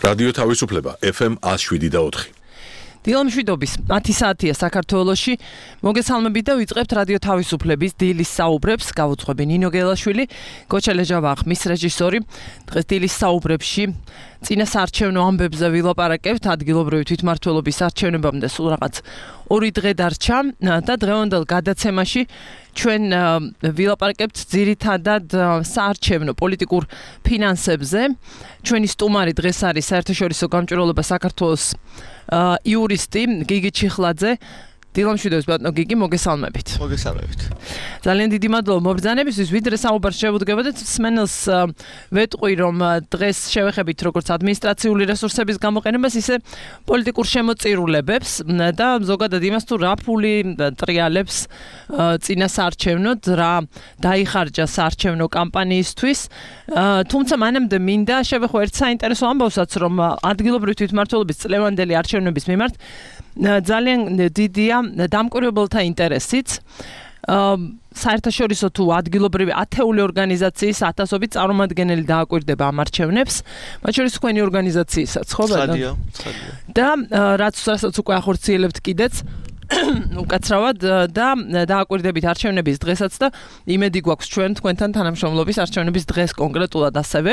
რადიო თავისუფლება FM 107.4. დილამშვიდობის 10 საათია საქართველოში. მოგესალმებით და ვიწყებთ რადიო თავისუფლების დილის საუბრებს. გავუძღვები ნინო გელაშვილი, გოჩელეჯავა ხმის რეჟისორი. დღეს დილის საუბრებში წინა საარჩევნო ამბებზე ვილაპარაკებთ. ადგილობრივი თვითმმართველობის არჩევნებამდე სულ რაღაც 2 დღე დარჩა და დღევანდელ გადაცემაში ჩვენ ვილაპარაკებთ ძირითადად საარჩევნო პოლიტიკურ ფინანსებზე. ჩვენი სტუმარი დღეს არის საერთაშორისო გამჭვირვალობა საქართველოს იურისტი გიგი ჩიხლაძე. დილამშვიდობის ბატონო გიგი, მოგესალმებით. მოგესალმებით. ძალიან დიდი მადლობა მობრძანებისთვის, ვიდრე საუბარს შევუდგებოდეთ, სმენელს ვეტყვი, რომ დღეს შევეხებით როგორც ადმინისტრაციული რესურსების გამოყენებას, ისე პოლიტიკურ შემოწირულებებს და ზოგადად იმას თუ რა ფული ტრიალებს წინა საარჩევნოდ, რა დაიხარჯა საარჩევნო კამპანიისთვის. თუმცა მანამდე მინდა შევეხო ერთ საინტერესო ამბავსაც, რომ ადგილობრივი თვითმმართველობის წლევანდელი არჩევნების მიმართ ძალიან დიდია დამკვირვებელთა ინტერესიც. საერთაშორისო თუ ადგილობრივი ათეული ორგანიზაციის ათასობით წარმომადგენელი დააკვირდება ამ არჩევნებს, მათ შორის თქვენი ორგანიზაციისაც, ხო ბატონო? და რასაც უკვე ახორციელებთ კიდეც უკაცრავად და დააკვირდებით არჩევნების დღესაც და იმედი გვაქვს ჩვენ თქვენთან თანამშრომლობის არჩევნების დღეს კონკრეტულად ასევე.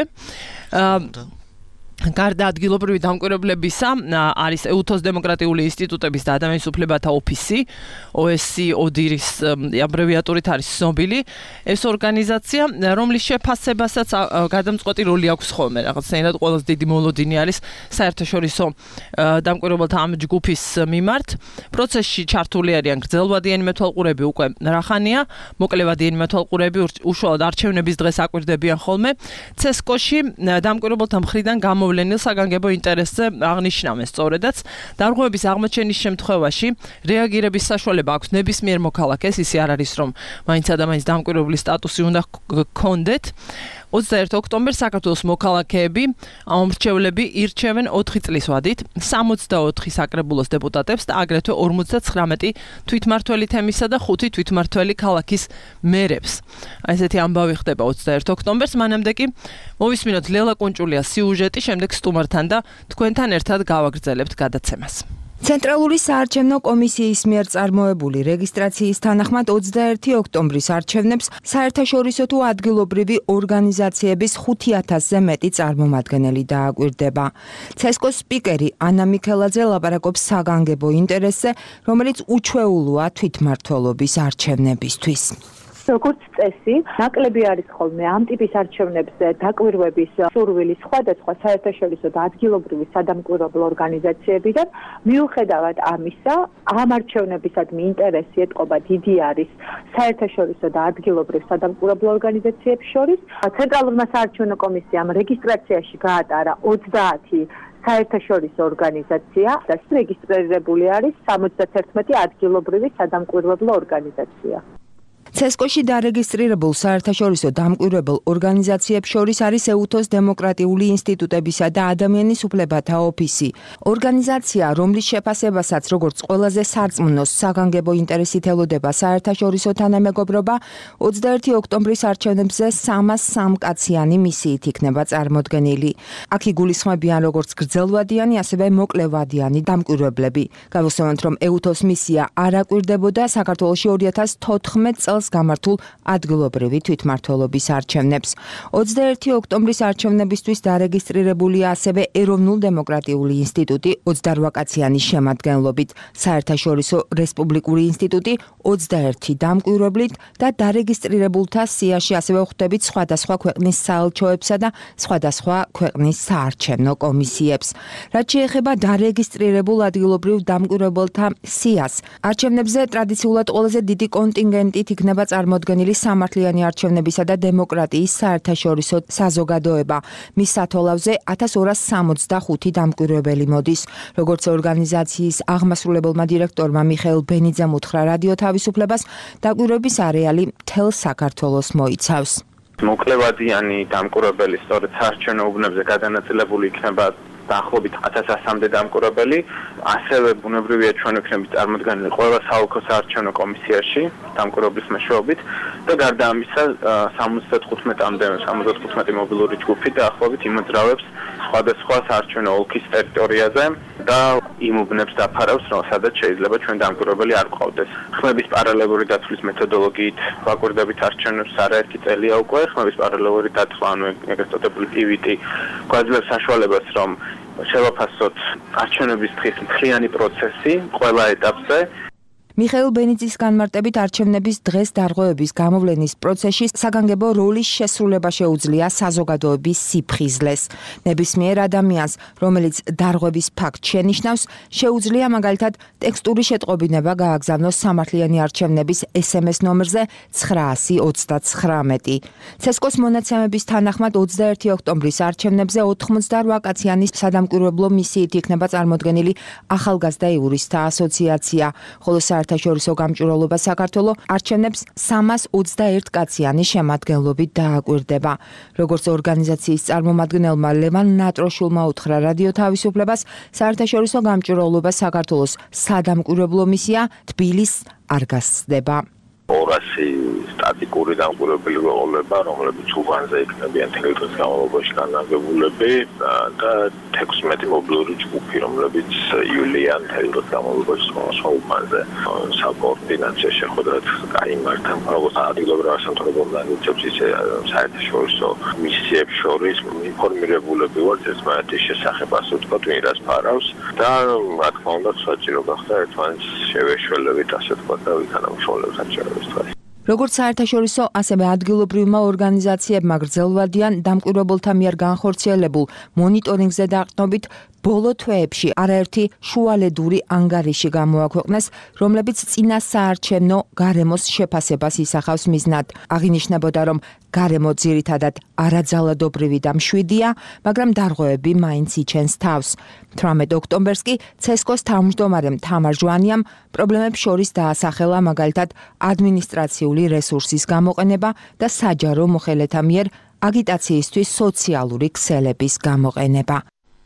გარდა ადგილობრივი დამკვირვებლებისა არის EUTHOS დემოკრატიული ინსტიტუტების და ადამიანის უფლებათა ოფისი, OSCE ODIHR-ის აბრევიატურით არის ცნობილი ეს ორგანიზაცია, რომლის შეფასებასაც გადამწყვეტი როლი აქვს ხოლმე. რაღაცნაირად ყველაზე დიდი მოლოდინი არის საერთაშორისო დამკვირვებელთა ამ ჯგუფის მიმართ. პროცესში ჩართული არიან გრძელვადიანი მეთვალყურები უკვე რახანია, მოკლევადიანი მეთვალყურები უშუალოდ არჩევნების დღეს აკვირდებიან ხოლმე. CESCO-ში დამკვირვებელთა მხრიდან მოვლენილ საგანგებო ინტერესზე აღნიშნავენ სწორედაც. დარღვევების აღმოჩენის შემთხვევაში რეაგირების საშუალება აქვს ნებისმიერ მოქალაქეს, ისე არ არის რომ მაინც ადამიანის დამკვირვებლის სტატუსი უნდა გქონდეთ. 21 ოქტომბერს საქართველოს მოქალაქეები, ამომრჩევლები ირჩევენ 4 წლის ვადით 64 საკრებულოს დეპუტატებს და აგრეთვე 59 თვითმმართველი თემისა და 5 თვითმმართველი ქალაქის მერებს. ესეთი ამბავი ხდება 21 ოქტომბერს, მანამდე კი მოვისმინოთ ლელა კუნჭულიას სიუჟეტი, შემდეგ სტუმართან და თქვენთან ერთად გავაგრძელებთ გადაცემას. ცენტრალური საარჩევნო კომისიის მიერ წარმოებული რეგისტრაციის თანახმად 21 ოქტომბრის არჩევნებს საერთაშორისო თუ ადგილობრივი ორგანიზაციების 5000-ზე მეტი წარმომადგენელი დააკვირდება. CESCO-ს სპიკერი ანა მიქელაძე ლაპარაკობს საგანგებო ინტერესზე, რომელიც უჩვეულოა თვითმმართველობის არჩევნებისთვის. როგორც წესი, ნაკლები არის ხოლმე ამ ტიპის არჩევნებზე დაკვირვების სურვილი სხვადასხვა საერთაშორისო და ადგილობრივი სადამკვირვებლო ორგანიზაციებიდან. მიუხედავად ამისა, ამ არჩევნებისადმი ინტერესი ეთყობა დიდი არის საერთაშორისო და ადგილობრივ სადამკვირვებლო ორგანიზაციებს შორის. ცენტრალურმა საარჩევნო კომისიამ რეგისტრაციაში გაატარა 30 საერთაშორისო ორგანიზაცია და რეგისტრირებული არის 71 ადგილობრივი სადამკვირვებლო ორგანიზაცია. CESCO-ში დარეგისტრირებულ საერთაშორისო დამკვირვებელ ორგანიზაციებს შორის არის EUTHOS დემოკრატიული ინსტიტუტებისა და ადამიანის უფლებათა ოფისი. ორგანიზაცია, რომლის შეფასებასაც როგორც ყველაზე სარწმუნოს საგანგებო ინტერესით ელოდება საერთაშორისო თანამეგობრობა, 21 ოქტომბრის არჩევნებზე 303 კაციანი მისიით იქნება წარმოდგენილი. აქ იგულისხმებიან როგორც გრძელვადიანი, ასევე მოკლევადიანი დამკვირვებლები. გავიხსენოთ, რომ EUTHOS მისია არ აკვირდებოდა საქართველოში 2014 წელს გამართულ ადგილობრივი თვითმმართველობის არჩევნებს. 21 ოქტომბრის არჩევნებისთვის დარეგისტრირებულია ასევე ეროვნულ დემოკრატიული ინსტიტუტი 28 კაციანის შემადგენლობით, საერთაშორისო რესპუბლიკური ინსტიტუტი 21 დამკვირვებლით და დარეგისტრირებულთა სიაში ასევე ხვდებით სხვადასხვა ქვეყნის საელჩოებსა და სხვადასხვა ქვეყნის საარჩევნო კომისიებს. რაც შეეხება დარეგისტრირებულ ადგილობრივ დამკვირვებელთა სიას, არჩევნებზე ტრადიციულად ყველაზე დიდი კონტინგენტით იქნება წარმოდგენილი სამართლიანი არჩევნებისა და დემოკრატიის საერთაშორისო საზოგადოება. მის სათვალავზე 1265 დამკვირვებელი მოდის. როგორც ორგანიზაციის აღმასრულებელმა დირექტორმა მიხეილ ბენიძემ უთხრა რადიო თავისუფლებას, დაკვირვების არეალი მთელ საქართველოს მოიცავს. მოკლევადიანი დამკვირვებელი სწორედ საარჩევნო უბნებზე გადანაწილებული იქნება დაახლოებით 1100-მდე დამკვირვებელი, ასევე ბუნებრივია ჩვენ ვიქნებით წარმოდგენილი ყველა საოლქო საარჩევნო კომისიაში დამკვირვებლის მეშვეობით და გარდა ამისა 75-მდე 75 მობილური ჯგუფი დაახლოებით იმოძრავებს სხვადასხვა საარჩევნო ოლქის ტერიტორიაზე და იმ უბნებს დაფარავს, რომ სადაც შეიძლება ჩვენ დამკვირვებელი არ გყავდეს. ხმების პარალელური დათვლის მეთოდოლოგიით ვაკვირდებით არჩევნებს არაერთი წელია უკვე. ხმების პარალელური დათვლა, ანუ ეგრეთ წოდებული PVT, გვაძლევს საშუალებას, რომ შევაფასოთ არჩევნების დღის მთლიანი პროცესი ყველა ეტაპზე. მიხეილ ბენიძის განმარტებით არჩევნების დღეს დარღვევების გამოვლენის პროცესში საგანგებო როლის შესრულება შეუძლია საზოგადოების სიფხიზლეს. ნებისმიერ ადამიანს, რომელიც დარღვევის ფაქტს შენიშნავს, შეუძლია მაგალითად ტექსტური შეტყობინება გააგზავნოს სამართლიანი არჩევნების SMS ნომერზე 929. ცესკოს მონაცემების თანახმად 21 ოქტომბრის არჩევნებზე 88 კაციანი სადამკვირვებლო მისიით იქნება წარმოდგენილი ახალგაზრდა იურისტთა ასოციაცია, ხოლო საერთაშორისო გამჭვირვალობა საქართველოს არჩევნებს 321 კაციანი შემადგენლობით დააკვირდება. Როგორც ორგანიზაციის წარმომადგენელმა ლევან ნატროშულმა უთხრა რადიო თავისუფლებას, საერთაშორისო გამჭვირვალობა საქართველოს სადამკვირვებლო მისია თბილისს არ გასცდება. 200 სტატიკური დამკვირვებელი ვეღოლება, რომლებიც უბანზე იქნებიან თითქმის დღის განმავლობაში განაგებულები და 16 მობილური ჯგუფი, რომლებიც ივლიან თითქმის განმავლობაში სხვა უბანზე საკოორდინაციო შეხვედრად გაიმართა. როგორც ადგილობრივ სამთავრობო ორგანიზაციებს, ისე საერთაშორისო მისიებს შორის ინფორმირებულები ვართ ერთმანეთის შესახებ, ასე ვთქვათ, ვინ რას ფარავს და რა თქმა უნდა, საჭირო გახდა ერთმანეთს შევეშველებით, ასე ვთქვათ, და ვიქანამშრომლებს საჭირო. როგორც საერთაშორისო, ასევე ადგილობრივმა ორგანიზაციებმა გრძელვადიან დამკვირვებელთა მიერ განხორციელებულ მონიტორინგზე დაყრდნობით ბოლო თვეებში არაერთი შუალედური ანგარიში გამოაქვეყნეს, რომლებიც წინა საარჩევნო გარემოს შეფასებას ისახავს მიზნად. აღინიშნებოდა, რომ გარემო ძირითადად არაძალადობრივი და მშვიდია, მაგრამ დარღვევები მაინც იჩენს თავს. 18 ოქტომბერს კი ცესკოს თავმჯდომარემ თამარ ჟვანიამ პრობლემებს შორის დაასახელა მაგალითად ადმინისტრაციული რესურსის გამოყენება და საჯარო მოხელეთა მიერ აგიტაციისთვის სოციალური ქსელების გამოყენება.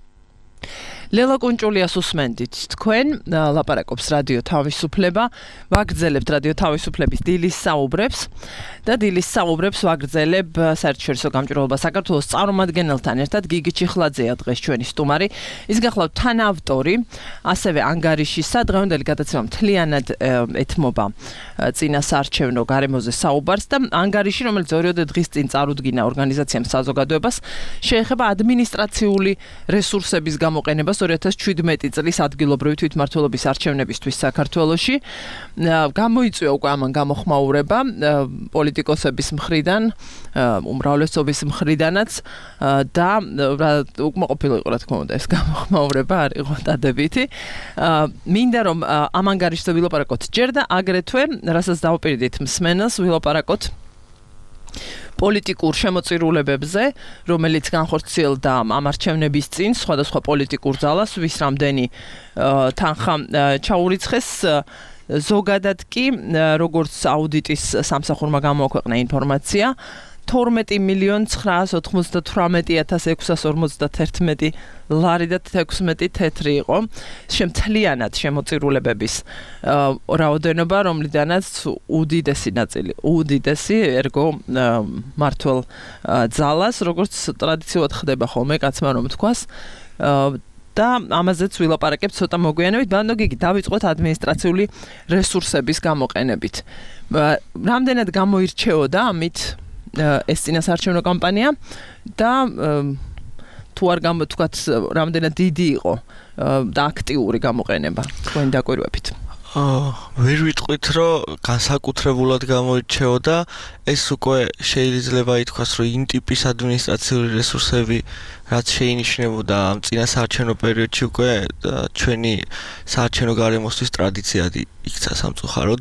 ლელა კუნჭულიას უსმენდით თქვენ ლაპარაკობს რადიო თავისუფლება ვაგრძელებთ რადიო თავისუფლების დილის საუბრებს და დილის საუბრებს ვაგრძელებ საერთაშორისო გამჭვირვალობა საქართველოს წარმომადგენელთან ერთად გიგი ჩიხლაძეა დღეს ჩვენი სტუმარი ის გახლავთ თანაავტორი ასევე ანგარიშისა დღევანდელი გადაცემა მთლიანად ეთმობა წინა საარჩევნო გარემოზე საუბარს და ანგარიში რომელიც 2 დღის წინ წარუდგინა ორგანიზაციამ საზოგადოებას შეეხება ადმინისტრაციული რესურსების გამოყენებას 2017 წლის ადგილობრივი თვითმმართველობის არჩევნებისთვის საქართველოში გამოიწვია უკვე ამან გამოხმაურება პოლიტიკოსების მხრიდან უმრავლესობის მხრიდანაც და უკმაყოფილო იყო რა თქმა უნდა ეს გამოხმაურება არ იყო დადებითი მინდა რომ ამ ანგარიშზე ვილაპარაკოთ ჯერ და აგრეთვე რასაც დავუპირდით მსმენელს ვილაპარაკოთ პოლიტიკურ შემოწირულებებზე, რომელიც განხორციელდა ამ არჩევნების წინ სხვადასხვა პოლიტიკურ ძალას, ვის რამდენი თანხა ჩაურიცხეს, ზოგადად კი როგორც აუდიტის სამსახურმა გამოაქვეყნა ინფორმაცია 12,998,641 ლარი და 16 თეთრი იყო შემთლიანად შემოწირულებების რაოდენობა, რომლიდანაც უდიდესი ერგო მართლ ძალას, როგორც ტრადიციულად ხდება ხოლმე კაცმა რომ თქვას და ამაზეც ვილაპარაკებთ ცოტა მოგვიანებით, ბანო გიგი დავიწყოთ ადმინისტრაციული რესურსების გამოყენებით. რამდენად გამოირჩეოდა ამით ეს წინასაარჩევნო კამპანია და თუ არ გამოთქვათ რამდენად დიდი იყო და აქტიური გამოყენება თქვენი დაკვირვებით. ვერ ვიტყვით რომ განსაკუთრებულად გამოირჩეოდა ეს უკვე შეიძლება ითქვას რომ იმ ტიპის ადმინისტრაციული რესურსები რაც შეინიშნებოდა ამ წინასაარჩევნო პერიოდში უკვე ჩვენი საარჩევნო გარემოსთვის ტრადიციად იქცა სამწუხაროდ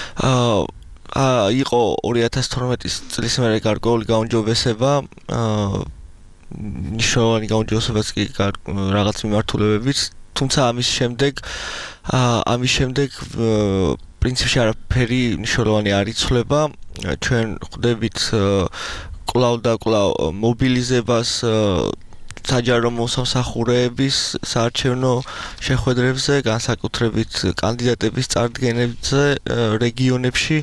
იყო 2012 წლის მერე გარკვეული გაუმჯობესება ნიშნულოვანი გაუმჯობესებაც კი რაღაც მიმართულებებით თუმცა ამის შემდეგ პრინციპში არაფერი მნიშვნელოვანი არ იცვლება ჩვენ ხვდებით კვლავ და კვლავ მობილიზებას საჯარო მოსამსახურეების საარჩევნო შეხვედრებზე, განსაკუთრებით კანდიდატების წარდგენებზე რეგიონებში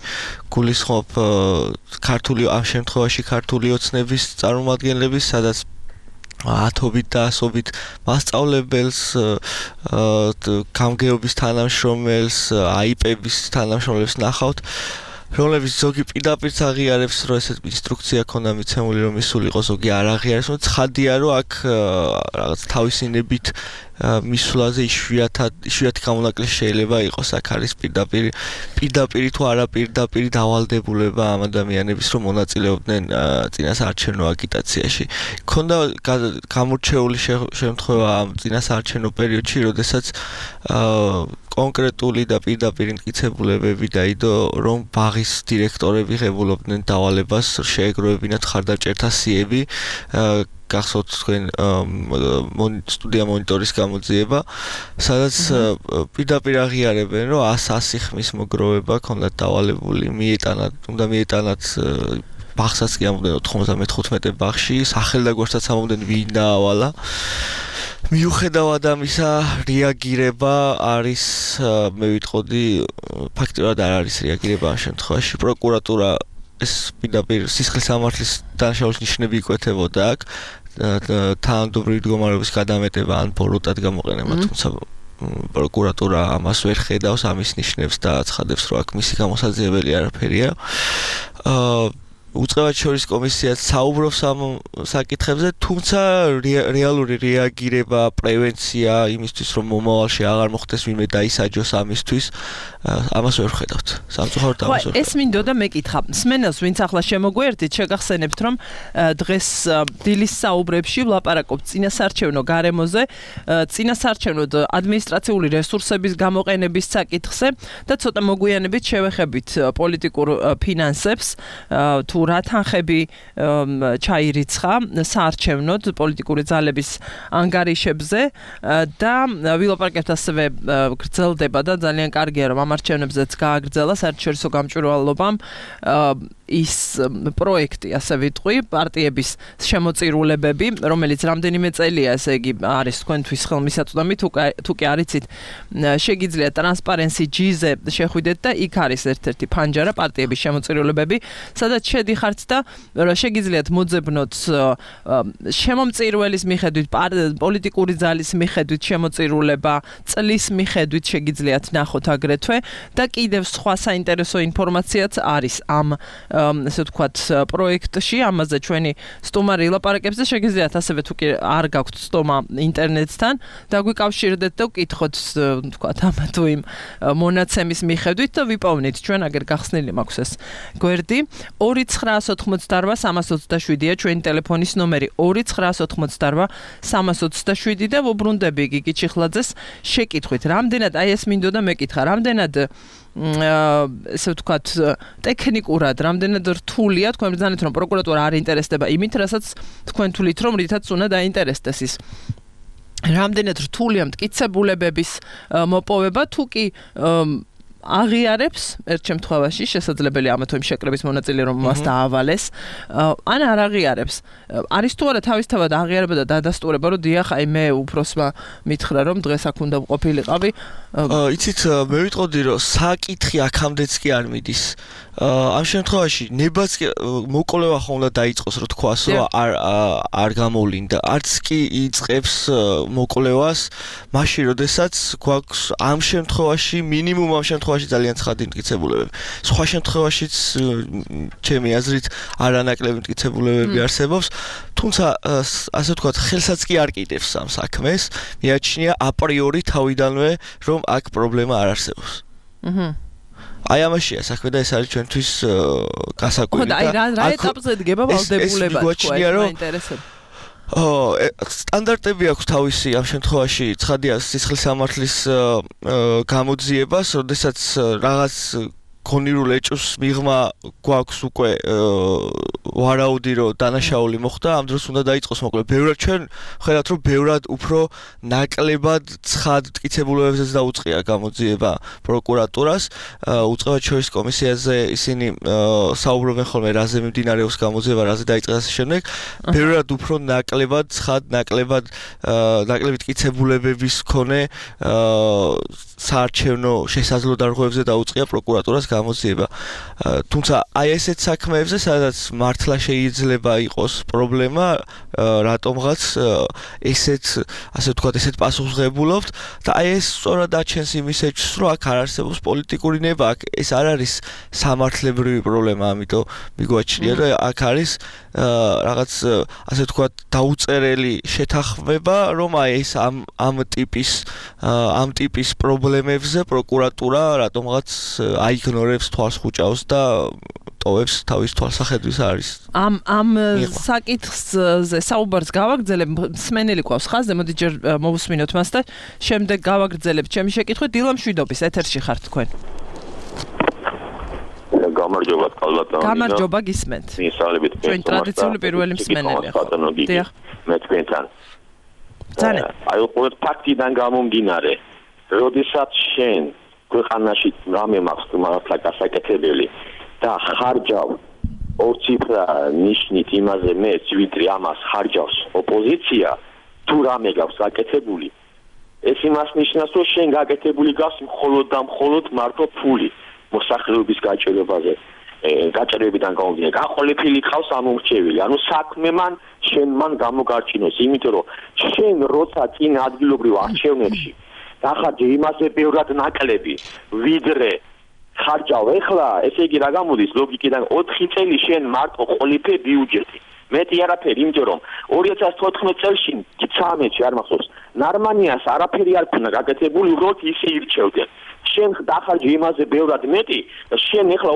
გულისხმობ ქართული ამ შემთხვევაში ქართული ოცნების წარმომადგენლების, სადაც ათობით და ასობით მასწავლებელს, გამგეობის თანამშრომელს, აიპების თანამშრომელს ნახავთ, რომლებიც ზოგი პირდაპირ აღიარებს, რომ ესეთ ინსტრუქცია ქონდა მიცემული, რომ ისულიყო, ზოგი არ აღიარებს, რომ ცხადია, რომ აქ რაღაც თავისინებით მისვლაზე იშვიათი გამონაკლისი შეიძლება იყოს, აქ არის პირდაპირ თუ არა პირდაპირ დავალდებულება ამ ადამიანების, რომ მონაწილეობდნენ წინასაარჩევნო აგიტაციაში. ქონდა გამორჩეული შემთხვევა ამ წინასაარჩევნო პერიოდში, როდესაც კონკრეტული და პირდაპირ მტკიცებულებები დაიდო, რომ ბაღის დირექტორები ღებულობდნენ დავალებას შეეგროვებინათ ხარდაჭერთა სიები, გახსოვთ თქვენ სტუდია მონიტორის გამოძიება, სადაც პირდაპირ აღიარებენ, რომ 100 ხმის მოგროვება ქონდათ დავალებული, უნდა მიეტანათ ბაღსაც კი ამოდენ 95 ბაღში, სახელდაგვარსაც ამოდენ ვინ დაავალა. მიუხედავად ამისა, რეაგირება არის, მე ვიტყოდი, ფაქტიურად არ არის რეაგირება ამ შემთხვევაში. პროკურატურა ეს პირდაპირ სისხლის სამართლის დანაშაულის ნიშნები იკვეთებოდა აქ, თანამდებობრივი მდგომარეობის გადამეტება ან ბოროტად გამოყენება, თუმცა პროკურატურა ამას ვერ ხედავს, ამის ნიშნებს და აცხადებს, რომ აქ მისი გამოსაძიებელი არაფერია. უწყებად შორის კომისიაც საუბრობს ამ საკითხებზე, თუმცა რეალური რეაგირება, პრევენცია იმისთვის, რომ მომავალში აღარ მოხდეს ვინმე დაისაჯოს ამისთვის, ამას ვერ ხედავთ. სამწუხაროდ ამას ვერ ხედავთ. ეს მინდოდა მეკითხა. სმენელს ვინც ახლა შემოგვერთით, შეგახსენებთ, რომ დღეს დილის საუბრებში ვლაპარაკობთ წინასაარჩევნო გარემოზე, წინასაარჩევნო ადმინისტრაციული რესურსების გამოყენების საკითხზე და ცოტა მოგვიანებით შევეხებით პოლიტიკურ ფინანსებს, თუ რა თანხები ჩაირიცხა საარჩევნოდ პოლიტიკური ძალების ანგარიშებზე და ვილაპარაკებთ ასევე გრძელდება და ძალიან კარგია რომ ამ არჩევნებზეც გააგრძელა საერთაშორისო გამჭვირვალობამ ის პროექტი, ასე ვიტყვი, პარტიების შემოწირულებები, რომელიც რამდენიმე წელია, ესე იგი, არის თქვენთვის ხელმისაწვდომი, თუ კი არიცით, შეგიძლიათ Transparency-ზე შეხვიდეთ და იქ არის ერთ-ერთი ფანჯარა პარტიების შემოწირულებები, სადაც შედიხართ და შეგიძლიათ მოძებნოთ შემომწირულების მიხედვით, პოლიტიკური ძალის მიხედვით შემოწირულება, წლის მიხედვით შეგიძლიათ ნახოთ აგრეთვე და კიდევ სხვა საინტერესო ინფორმაციაც არის ამ ესე ვთქვათ პროექტში, ამაზე ჩვენი სტუმარი ლაპარაკებს და შეგიძლიათ ასევე თუ კი არ გაქვთ სტომა ინტერნეტთან, დაგვიკავშირდეთ და ვკითხოთ ვთქვათ ამ თუ იმ მონაცემის მიხედვით და ვიპოვნით ჩვენ აგერ გახსნილი მაქვს ეს გვერდი 2988327-ია ჩვენი ტელეფონის ნომერი 2988327 და ვუბრუნდები გიგი ჩიხლაძეს შეკითხვით. რამდენად აი ეს მინდოდა მეკითხა, რამდენად ესე ვთქვათ ტექნიკურად რამდენად რთულია თქვენ ბრძანეთ რომ პროკურატურა არ ინტერესდება იმით, რასაც თქვენ თვლით რომ რითაც უნდა დაინტერესდეს ის. რამდენად რთულია მტკიცებულებების მოპოვება, თუ კი აღიარებს ერთ შემთხვევაში შესაძლებელია ამა თუ იმ შეკრების მონაწილე რომ მას დაავალეს, ან არ აღიარებს. არის თუ არა თავისთავად აღიარება და დადასტურება, რომ დიახ, აი მე უფროსმა მითხრა რომ დღეს აქ უნდა ვყოფილიყავი. იცით, მე ვიტყოდი რომ საკითხი აქამდეც კი არ მიდის. ამ შემთხვევაში ნებაც მოკოლევა ხომ უნდა დაიწყოს, რომ თქვას, რომ არ გამოვლინდა. არც კი იწყებს მოკოლევას მაშინ, როდესაც გვაქვს ამ შემთხვევაში მინიმუმ ამ შემთხვევაში ძალიან ცხადი მტკიცებულებები. სხვა შემთხვევაშიც ჩემი აზრით არანაკლები მტკიცებულებები არსებობს, თუმცა ასე ვთქვათ, ხელსაც კი არ კიდევს ამ საქმეს, მიაჩნია აპრიორი თავიდანვე, რომ აქ პრობლემა არ არსებობს. აი ამაშია საქმე და ეს არის ჩვენთვის გასაკვირი და რა ეტაპზე დგება ვალდებულება თქვენ მაინტერესებს. სტანდარტები აქვს თავისი ამ შემთხვევაში ცხადია სისხლის სამართლის გამოძიებას, როდესაც რაღაც კონირულ ეჭვს მიღმა გვაქვს უკვე ვარაუდი რომ დანაშაული მოხდა, ამ დროს უნდა დაიწყოს მოკლედ. ბევრად ჩვენ ხედავთ რომ ბევრად უფრო ნაკლებად ცხად მტკიცებულებებზეც დაუწყია გამოძიება პროკურატურას. უწყებად შორის კომისიაზე ისინი საუბრობენ ხოლმე რაზე მიმდინარეობს გამოძიება, რაზე დაიწყეს ასე შემდეგ. ბევრად უფრო ნაკლებად ცხად, ნაკლები მტკიცებულებების მქონე საარჩევნო შესაძლო დარღვევებზე დაუწყია პროკურატურას გამოძიება. თუმცა აი ესეთ საქმეებზე, სადაც მართლა შეიძლება იყოს პრობლემა, რატომღაც ესეთ, ასე ვთქვათ, ესეთ პასუხისმგებლობთ და აი ეს სწორად აჩენს იმის ეჭვს, რომ აქ არ არსებობს პოლიტიკური ნება, აქ ეს არ არის სამართლებრივი პრობლემა, ამიტომ მიგვაჩნია, რომ აქ არის რაღაც, ასე ვთქვათ, დაუწერელი შეთანხმება, რომ აი ეს ამ ტიპის პრობლემებზე პროკურატურა რატომღაც აიგნორებს, თვალს ხუჭავს და ტოვებს თავის თვალსაჩინოს არის. ამ საკითხზე საუბარს გავაგრძელებ, მსმენელი ყავს ხაზზე, მოდი ჯერ მოვუსმინოთ მას და შემდეგ გავაგრძელებთ ჩემი შეკითხვით. დილა მშვიდობის, ეთერში ხართ თქვენ. გამარჯობა, კალბატონი. გამარჯობა, გისმენთ. მისალებით, ჩვენ ტრადიციული პირველი მსმენელია. დიახ. მე თქვენთან. ძალიან. აი, უყურეთ ფაქტიდან გამომდინარე, როდესაც შენ ქვეყანაში რამე მაქვს მართლა გასაკეთებელი და ხარჯავ ორციფრა ნიშნით იმაზე მეც ვიდრე ამას ხარჯავს ოპოზიცია, თუ რამე გაქვს გაკეთებული, ეს იმას ნიშნავს, რომ შენ გაკეთებული გაქვს მხოლოდ და მხოლოდ მარტო ფული მოსახლეობის გაჭირვებაზე. გაჭირვებიდან გამომდინარე, გაყოლებული ყავს ამორჩეველი. ანუ საქმე მან გამოგარჩინოს, იმიტომ რომ შენ როცა წინ ადგილობრივ არჩევნებში დახარჯე იმაზე ბევრად ნაკლები, ვიდრე ხარჯავ ეხლა, ესე იგი რა გამოდის ლოგიკიდან 4 წელი შენ მარტო ყოლიფე ბიუჯეტი. მეტი არაფერი, იმიტომ რომ 2014 წელში 13-ში არ მახსოვს, ნარმანიას არაფერი არ ქნა გაკეთებული, უბრალოდ ისე ირჩევდნენ. შენ დახარჯე იმაზე ბევრად მეტი და შენ ეხლა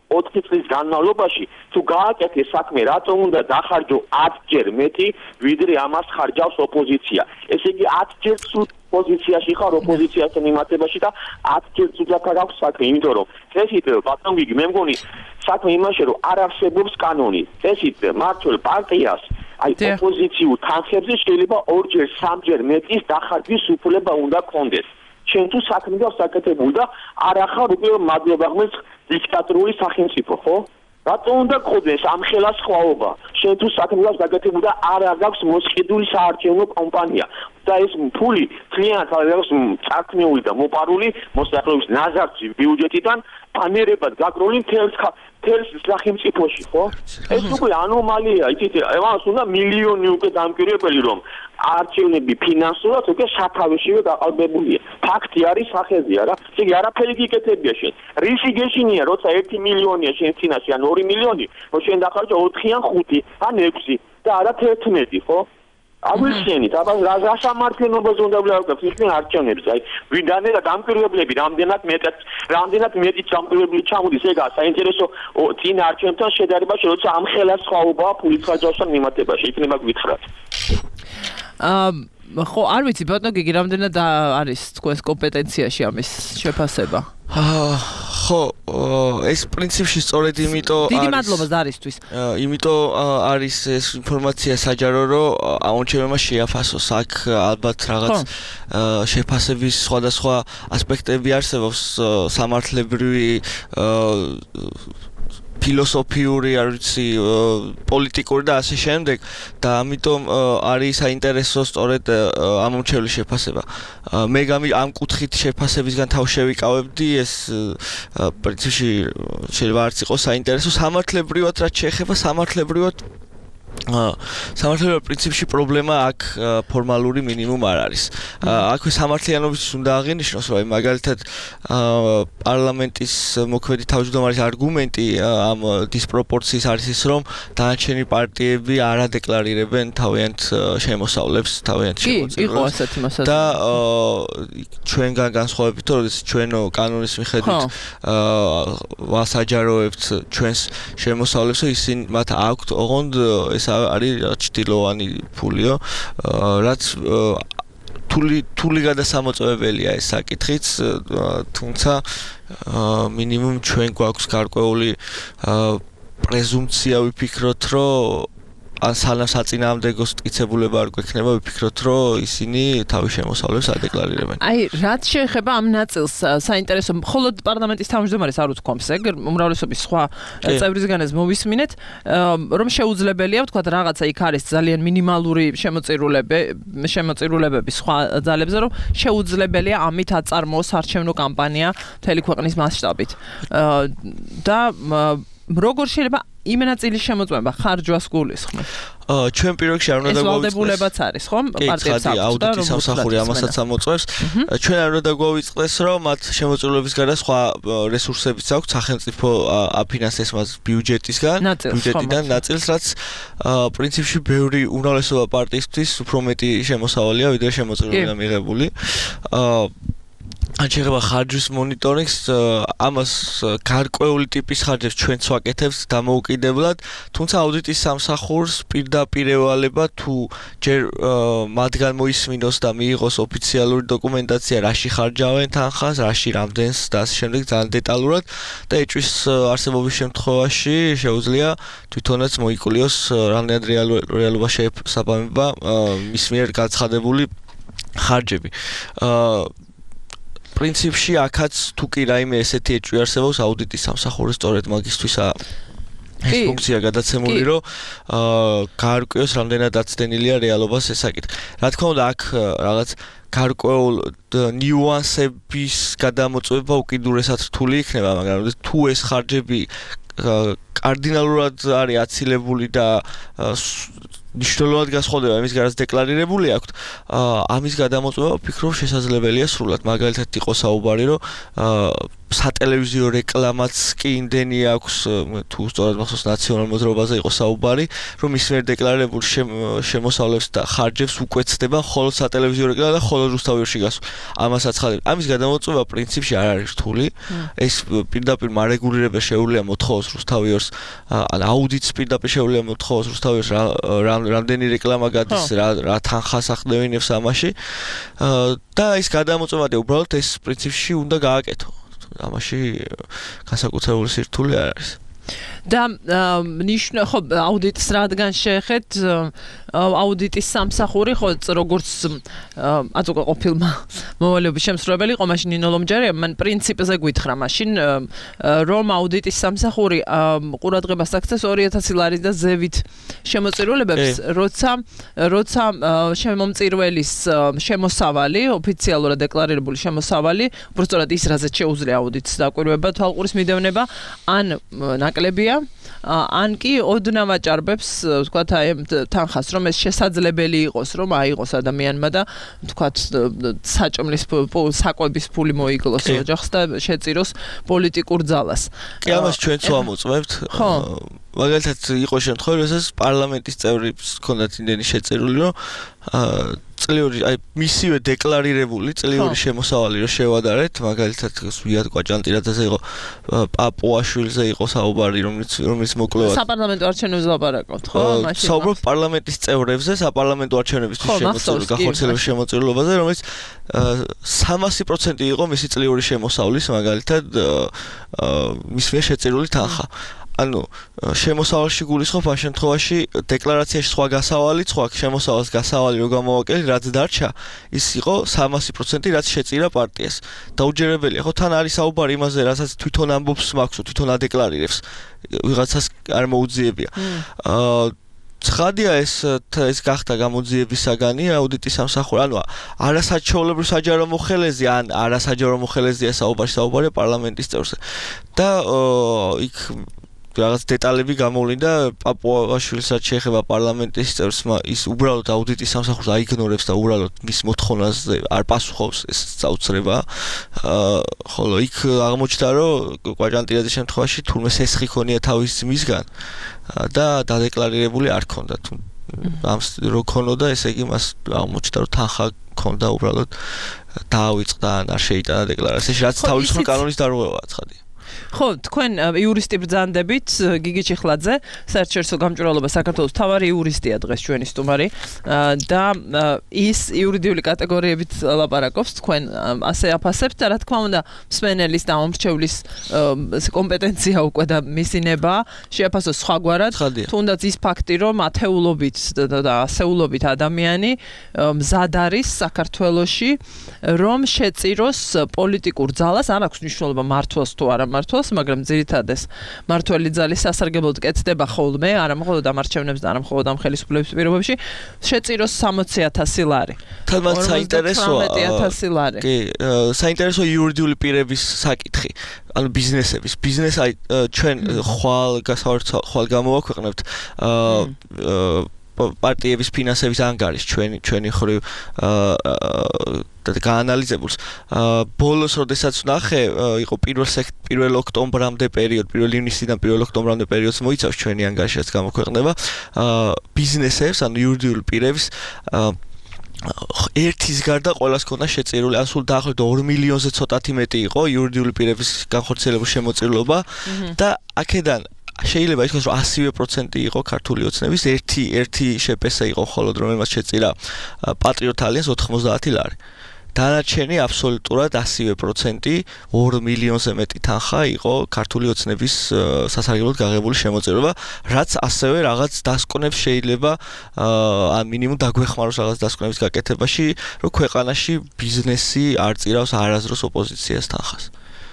4 წლის განმავლობაში თუ გააკეთე საქმე, რატომ უნდა დახარჯო 10 ჯერ მეტი, ვიდრე ამას ხარჯავს ოპოზიცია. ესე იგი 10 ჯერ სულ პოზიციაში ხარ ოპოზიციასთან მიმართებაში და 10 ჯერ სულაც აქვს საქმე, იმიტომ რომ წესით ბატონ გიგი, მე მგონი საქმე იმაში, რომ არ არსებობს კანონი. წესით მართლ პარტიას აი ოპოზიციურ თანხებზე შეიძლება 2-ჯერ, 3-ჯერ მეტის დახარჯვის უფლება უნდა კონდეს. შენ თუ საქმე გაქვს გაკეთებული და არ ახარ უკვე მადლობა ღმერთს დიქტატორული სახელმწიფო, ხო? რატომ უნდა გყოდეს ამ ხელას ხვაობა? შენ თუ საქმე გაქვს გაკეთებული და არ აქვს მოსყიდული საარჩევნო კამპანია და ეს ფული ძალიან აქვს წარქმეული და მოპარული მოსახლეობის ნაზარში ბიუჯეტიდან პანერებად გაკრული მთელს სახელმწიფოში, ხო? ეს უკვე ანომალია, იცით, ამას უნდა მილიონი უკვე დამკვირვებელი, რომ არჩევნები ფინანსურად უკვე სათავეშივე გაყალბებულია. ფაქტი არის სახეზია რა. ესე იგი არაფერი გიკეთებია შენ. რისი გეშინია, როცა 1 მილიონია შენ წინაშე, ან 2 მილიონი, რომ შენ დახარჯო 4 ან 5 ან 6 და არა 11, ხო? აღნიშნეთ, აბა რა სამართლებრივი უნდა ვლავკებს ისინი არჩევნებს, აი, ვინდანე და დამკვირვებლები რამდენად მეტი დამკვირვებლები ჩამოდის, ეგაა საინტერესო წინ არჩევნებთან შედარებაში, როცა ამ ხელას სხვაობაა ფულის ხარჯავსთან მიმართებაში, იქნება გვითხრათ. ხო, არ ვიცი, ბატონო გიგი, რამდენად არის თქვენს კომპეტენციაში ამის შეფასება? ხო, ეს პრინციპში სწორედ იმიტომ დიდი მადლობა ზარისთვის. იმიტომ არის ეს ინფორმაცია საჯარო, რომ აუნჩევმა შეაფასოს აქ ალბათ რაღაც შეფასების სხვადასხვა ასპექტები არსებობს სამართლებრივი ფილოსოფიური, არ ვიცი, პოლიტიკური და ასე შემდეგ და ამიტომ არის საინტერესო სწორედ ამომრჩევლის შეფასება. მე ამ კუთხით შეფასებისგან თავს შევიკავებდი, ეს პრინციპში შეიძლება არც იყოს საინტერესო, სამართლებრივად რაც შეეხება სამართლებრივად პრინციპში პრობლემა აქ ფორმალური მინიმუმ არ არის. აქვე სამართლიანობის უნდა აღინიშნოს, რომ მაგალითად პარლამენტის მოქმედი თავმჯდომარის არგუმენტი ამ დისპროპორციის არის ის, რომ დანარჩენი პარტიები არ ადეკლარირებენ თავიანთ შემოსავლებს, თავიანთ შემოწირულობას. და ჩვენგან განსხვავებით, როდესაც ჩვენ კანონის მიხედვით ვასაჯაროებთ ჩვენს შემოსავლებს, ისინი მათ აქვთ ოღონდ ეს არის ჭtildeოვანი ფულიო, რაც თული გადასამოწმებელია ეს საკითხიც, თუმცა მინიმუმ ჩვენ გვაქვს გარკვეული პრეზუმპცია ვიფიქროთ, რომ ან სანამ საწინააღმდეგოს მტკიცებულება არ გვექნება, ვიფიქროთ, რომ ისინი თავის შემოსავლებს ადეკლარირებენ. აი, რაც შეეხება ამ ნაწილს, საინტერესო, მხოლოდ პარლამენტის თავმჯდომარეს არ უთქვამს, უმრავლესობის სხვა წევრისგანაც მოვისმინეთ, რომ შეუძლებელია, ვთქვათ, რაღაცა იქ არის ძალიან მინიმალური შემოწირულებები სხვა ძალებზე, რომ შეუძლებელია ამით აწარმოოს არჩევნო კამპანია მთელი ქვეყნის მასშტაბით. და როგორ შეიძლება იმენაწილის შემოწმება ხარჯვას გულისხმობ? ჩვენ პირველ რიგში არ უნდა ეს ვალდებულებაც არის, ხო? პარტიებს აქვს აუდიტის სამსახური ამასაც ამოწმებს. ჩვენ არ უნდა გვავიწყდეს, რომ მათ შემოწირულობის გარდა სხვა რესურსებიც აქვს, სახელმწიფო აფინანსებს მას ბიუჯეტიდან ნაწილს, რაც პრინციპში ბევრი უმრავლესობა პარტიისთვის უფრო მეტი შემოსავალია, ვიდრე შემოწირულობიდან მიღებული. ან შეიძლება ხარჯვის მონიტორინგს, ამას გარკვეული ტიპის ხარჯებს ჩვენც ვაკეთებთ დამოუკიდებლად, თუმცა აუდიტის სამსახურს პირდაპირ ევალება თუ ჯერ მათგან მოისმინოს და მიიღოს ოფიციალური დოკუმენტაცია, რაში ხარჯავენ თანხას, რაში რამდენს და ასე შემდეგ ძალიან დეტალურად და ეჭვის არსებობის შემთხვევაში შეუძლია თვითონაც მოიკლიოს რამდენად რეალობა შეესაბამება მის მიერ გაცხადებული ხარჯები. პრინციპში აქაც თუ კი რაიმე ესეთი ეჭვი არსებობს აუდიტის სამსახურის სწორედ მაგისთვისაა ეს ფუნქცია გადაცემული, რომ გაარკვიოს რამდენად აცდენილია რეალობას ეს საკითხი. რა თქმა უნდა, აქ რაღაც გარკვეულ ნიუანსების გადამოწმება უკიდურესად რთული იქნება, მაგრამ თუ ეს ხარჯები კარდინალურად არის აცილებული და ნიშნულად გასხვავდება იმის გარდა დეკლარირებული აქვს, ამის გადამოწმება ვფიქრობ შესაძლებელია სრულად. მაგალითად იყო საუბარი, რომ სატელევიზიო რეკლამაც კი იმდენი აქვს, თუ სწორად მახსოვს ნაციონალურ მოძრაობაზე იყო საუბარი, რომ ის მიერ დეკლარირებულ შემოსავლებს და ხარჯებს უკვე ცდება მხოლოდ სატელევიზიო რეკლამა და მხოლოდ რუსთავიორში გასვლა. ამას აცხადებს. ამის გადამოწმება პრინციპში არ არის რთული. ეს პირდაპირ მარეგულირება შეუძლია მოთხოვოს რუსთავიორს, ან აუდიტს პირდაპირ შეუძლია მოთხოვოს რუსთავიორს რამდენი რეკლამა გადის, რა თანხას ახდევინებს ამაში. და ის გადამოწმება უბრალოდ ეს პრინციპში უნდა გააკეთო. ამაში განსაკუთრებული სირთულე არ არის. და ხო აუდიტს რადგან შეეხეთ აუდიტის სამსახური ხო როგორც აწუყა ყოფილმა მოვალეობის შემსრულებელი იყო მაშინ ნინო ლომჯარია მან პრინციპზე გვითხრა მაშინ რომ აუდიტის სამსახური ყურადღებას აქცევს 2000 ლარის და ზევით შემოწირულებებს როცა შემომწირველის შემოსავალი ოფიციალურად დეკლარირებული შემოსავალი უბრალოდ ის რაზეც შეუძლია აუდიტს დაკვირვება თვალყურის მიდევნება ან ნაკლებია ან კი ოდნავ აჭარბებს ვთქვათ აი თანხას რომ ეს შესაძლებელი იყოს რომ აიღოს ადამიანმა და ვთქვათ საჭმლის საკვების ფული მოიგლოს ოჯახს და შეწიროს პოლიტიკურ ძალას. კი ამას ჩვენც ვამოწმებთ. მაგალითად იყო შემთხვევა როდესაც პარლამენტის წევრებს ჰქონდათ იმდენი შეწირული რომ წლიური აი მისივე დეკლარირებული წლიური შემოსავალი რომ შევადარეთ მაგალითად ზვიად კვაჭანტირაძეზე იყო პაპუაშვილზე იყო საუბარი რომელიც მოკვლევად საპარლამენტო არჩევნებზე ლაპარაკობთ ხო მაშინ საუბრობ პარლამენტის წევრებზე საპარლამენტო არჩევნებისთვის გახორციელების შემოწირულობაზე რომელიც 300% იყო მისი წლიური შემოსავლის მაგალითად მის მიერ შეწირული თანხა ანუ შემოსავალში გულისხმობ ამ შემთხვევაში დეკლარაციაში სხვა გასავალი, სხვა შემოსავალს გასავალი რო გამოვაკელი, რაც დარჩა, ის იყო 300% რაც შეწირა პარტიას. დაუჯერებელია, ხო თან არის საუბარი იმაზე, რასაც თვითონ ამბობს მაქსო, თვითონ ადეკლარირებს. ვიღაცას არ მოუძიებია. ცხადია ეს გახდა გამოძიების საგანი აუდიტის სამსახური, ანუ არასაჩვეულებრივ საჯარო მოხელეზე ან არასაჯარო მოხელეზეა საუბარი პარლამენტის წევრზე. და იქ რაღაც დეტალები გამოვლინდა პაპუაშვილსაც შეეხება პარლამენტის წევრს ის უბრალოდ აუდიტის სამსახურს აიგნორებს და უბრალოდ მის მოთხოვნაზე არ პასუხობს ეს საოცრება ხოლო იქ აღმოჩნდა რომ კვაჭანტირაძის შემთხვევაში თურმე სესხი ქონია თავის ძმისგან და დადეკლარირებული არ ქონდა თუ ამ რო ქონოდა ესე იგი მას აღმოჩნდა რომ თანხა ქონდა უბრალოდ დაავიწყდა ან არ შეიტანა დეკლარაციაში რაც თავისუფლ კანონის დარღვევაა ცხადია ხო, თქვენ იურისტი ბრძანდებით გიგი ჩიხლაძე, საერთაშორისო გამჭვირვალობა საქართველოს მთავარი იურისტია დღეს ჩვენი სტუმარი და ის იურიდიული კატეგორიებით ლაპარაკობს, თქვენ ასე აფასებთ და რა თქმა უნდა, მსმენელის და მომრჩევლის კომპეტენცია უკვე და მისინება შეაფასოს სხვაგვარად, თუნდაც ის ფაქტი, რომ ათეულობით და ასეულობით ადამიანი მზად არის საქართველოში, რომ შეწიროს პოლიტიკურ ძალას, არ აქვს მნიშვნელობა მართვას თუ არა მართვას, მაგრამ ძირითადად ეს მართველი ძალის სასარგებლოდ კეთდება ხოლმე, არა მხოლოდ ამარჩევნებს და არა მხოლოდ ამ ხელისუფლების პირობებში, შეწიროს 60,000 ლარი. თან მან საინტერესოა 18,000 ლარი. კი, საინტერესო იურიდიული პირების საკითხი. ანუ ბიზნესების. ბიზნესი ჩვენ ხვალ გამოვაქვეყნებთ პარტიების ფინანსების ანგარიშს ჩვენი ხრივ და გაანალიზებულს. ბოლოს როდესაც ვნახე, იყო 1 ოქტომბრამდე პერიოდი, 1 ივნისიდან 1 ოქტომბრამდე პერიოდს მოიცავს ჩვენი ანგარიშიც გამოქვეყნება. ბიზნესებს, ანუ იურიდიულ პირებს ერთის გარდა ყველას ქონდა შეწირული, ან სულ დაახლოებით 2 მილიონზე ცოტათი მეტი იყო იურიდიული პირების განხორციელებული შემოწირულობა და აქედან შეიძლება ითქვას, რომ 100% იყო ქართული ოცნების, ერთი შეპესა იყო მხოლოდ, რომელმაც შეწირა პატრიოტ ალიანს 90 ლარი. დანარჩენი აბსოლუტურად 100%, 2 მილიონზე მეტი თანხა იყო ქართული ოცნების სასარგებლოდ გაღებული შემოწირულობა, რაც ასევე რაღაც დასკვნებს შეიძლება ან მინიმუმ დაგვეხმაროს რაღაც დასკვნების გაკეთებაში, რომ ქვეყანაში ბიზნესი არ წირავს არასდროს ოპოზიციას თანხას.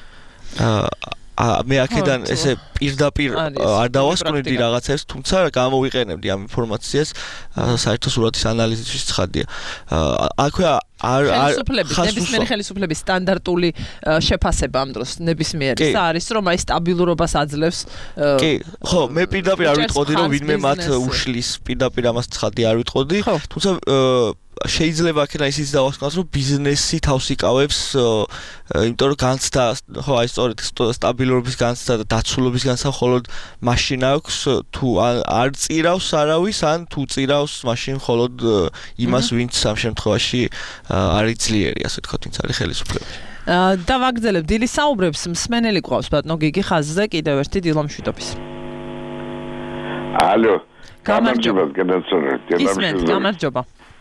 მე აქედან ესე პირდაპირ არ დავასკვნებდი რაღაცებს, თუმცა გამოვიყენებდი ამ ინფორმაციას საერთო სურათის ანალიზისთვის ცხადია. აქვე ნებისმიერი ხელისუფლების სტანდარტული შეფასება ამ დროს ნებისმიერი არის, რომ აი სტაბილურობას აძლევს. კი, ხო, მე პირდაპირ არ ვიტყოდი, რომ ვინმე მათ უშლის, პირდაპირ ამას ცხადი არ ვიტყოდი, თუმცა შეიძლება აქედან ისიც დავასკვნოს, რომ ბიზნესი თავს იკავებს, იმიტომ რომ განცდა, ხო, აი სწორედ სტაბილურობის განცდა და დაცულობის განცდა მხოლოდ მაშინ აქვს, თუ არ წირავს არავის, ან თუ წირავს მაშინ მხოლოდ იმას, ვინც ამ შემთხვევაში არის ძლიერი, ასე ვთქვათ, ვინც არის ხელისუფლებაში. და ვაგრძელებ დილის საუბრებს, მსმენელი ყავს ბატონო გიგი ხაზზე, კიდევ ერთი დილამშვიდობის. ალო. გამარჯობა. გამარჯობა.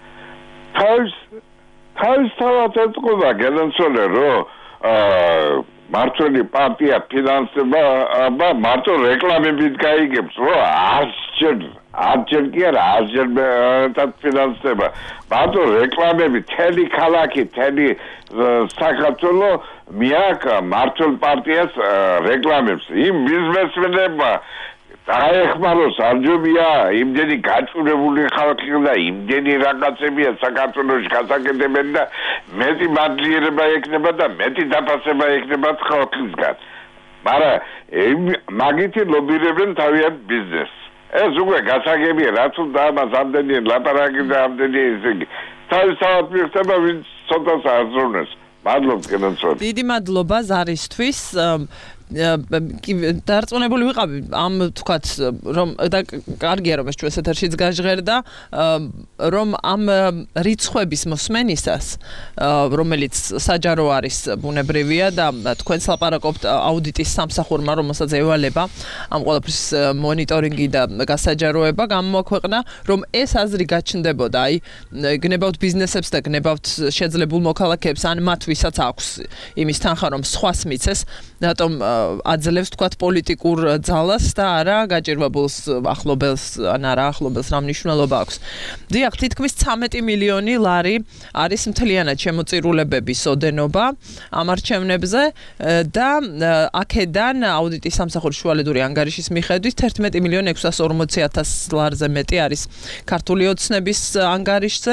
თავისთავად ეთყობა გელენსონე, რომ მართველი პარტია ფინანსება მარტო რეკლამებით გაიგებს, რომ 100 კი არა 100 ფინანსება. მარტო რეკლამები თელი ქალაქი, თელი საქართველო მიაკ მართულ პარტიას რეკლამებს. იმ ბიზნესმენებმა დაეხმაროს არჯობია, იმდენი გაჭურებული ხალხი და იმდენი რაღაცებია საქართველოში გასაკეთებელი და მეტი მადლიერება ექნება და მეტი დაფასება ექნება ხალხისგან. მაგრამ მაგითი ლობირებენ თავიანთ ბიზნესს. ეს უკვე გასაგებია, რაც უნდა ამას ამდენი ლაპარაკი და ამდენი ისე თავისთავად მიხდება, ვინც ცოტას აზროვნებს. მადლობთ გენაცვალე. დიდი მადლობა ზარისთვის. დარწმუნებული ვიყავი ამ თქვათ რომ და კარგია რომ ეს ჩვენ ეთერშიც გაჟღერდა რომ ამ რიცხვების მოსმენისას რომელიც საჯარო არის ბუნებრივია და თქვენს ლაპარაკობთ აუდიტის სამსახურმა რომელსაც ევალება ამ ყველაფრის მონიტორინგი და გასაჯაროება გამოაქვეყნა რომ ეს აზრი გაჩნდებოდა აი გნებავთ ბიზნესებს და გნებავთ შეძლებულ მოქალაქეებს ან მათ ვისაც აქვს იმის თანხა რომ სხვას მიცეს რატომ აძლევს თქვათ პოლიტიკურ ძალას და არა გაჭირვებულს ახლობელს ან არა ახლობელს რა მნიშვნელობა აქვს. დიახ, თითქმის 13 მილიონი ლარი არის მთლიანად შემოწირულებების ოდენობა ამ არჩევნებზე და აქედან აუდიტის სამსახურის შუალედური ანგარიშის მიხედვით 11,640,000 ლარზე მეტი არის ქართული ოცნების ანგარიშზე,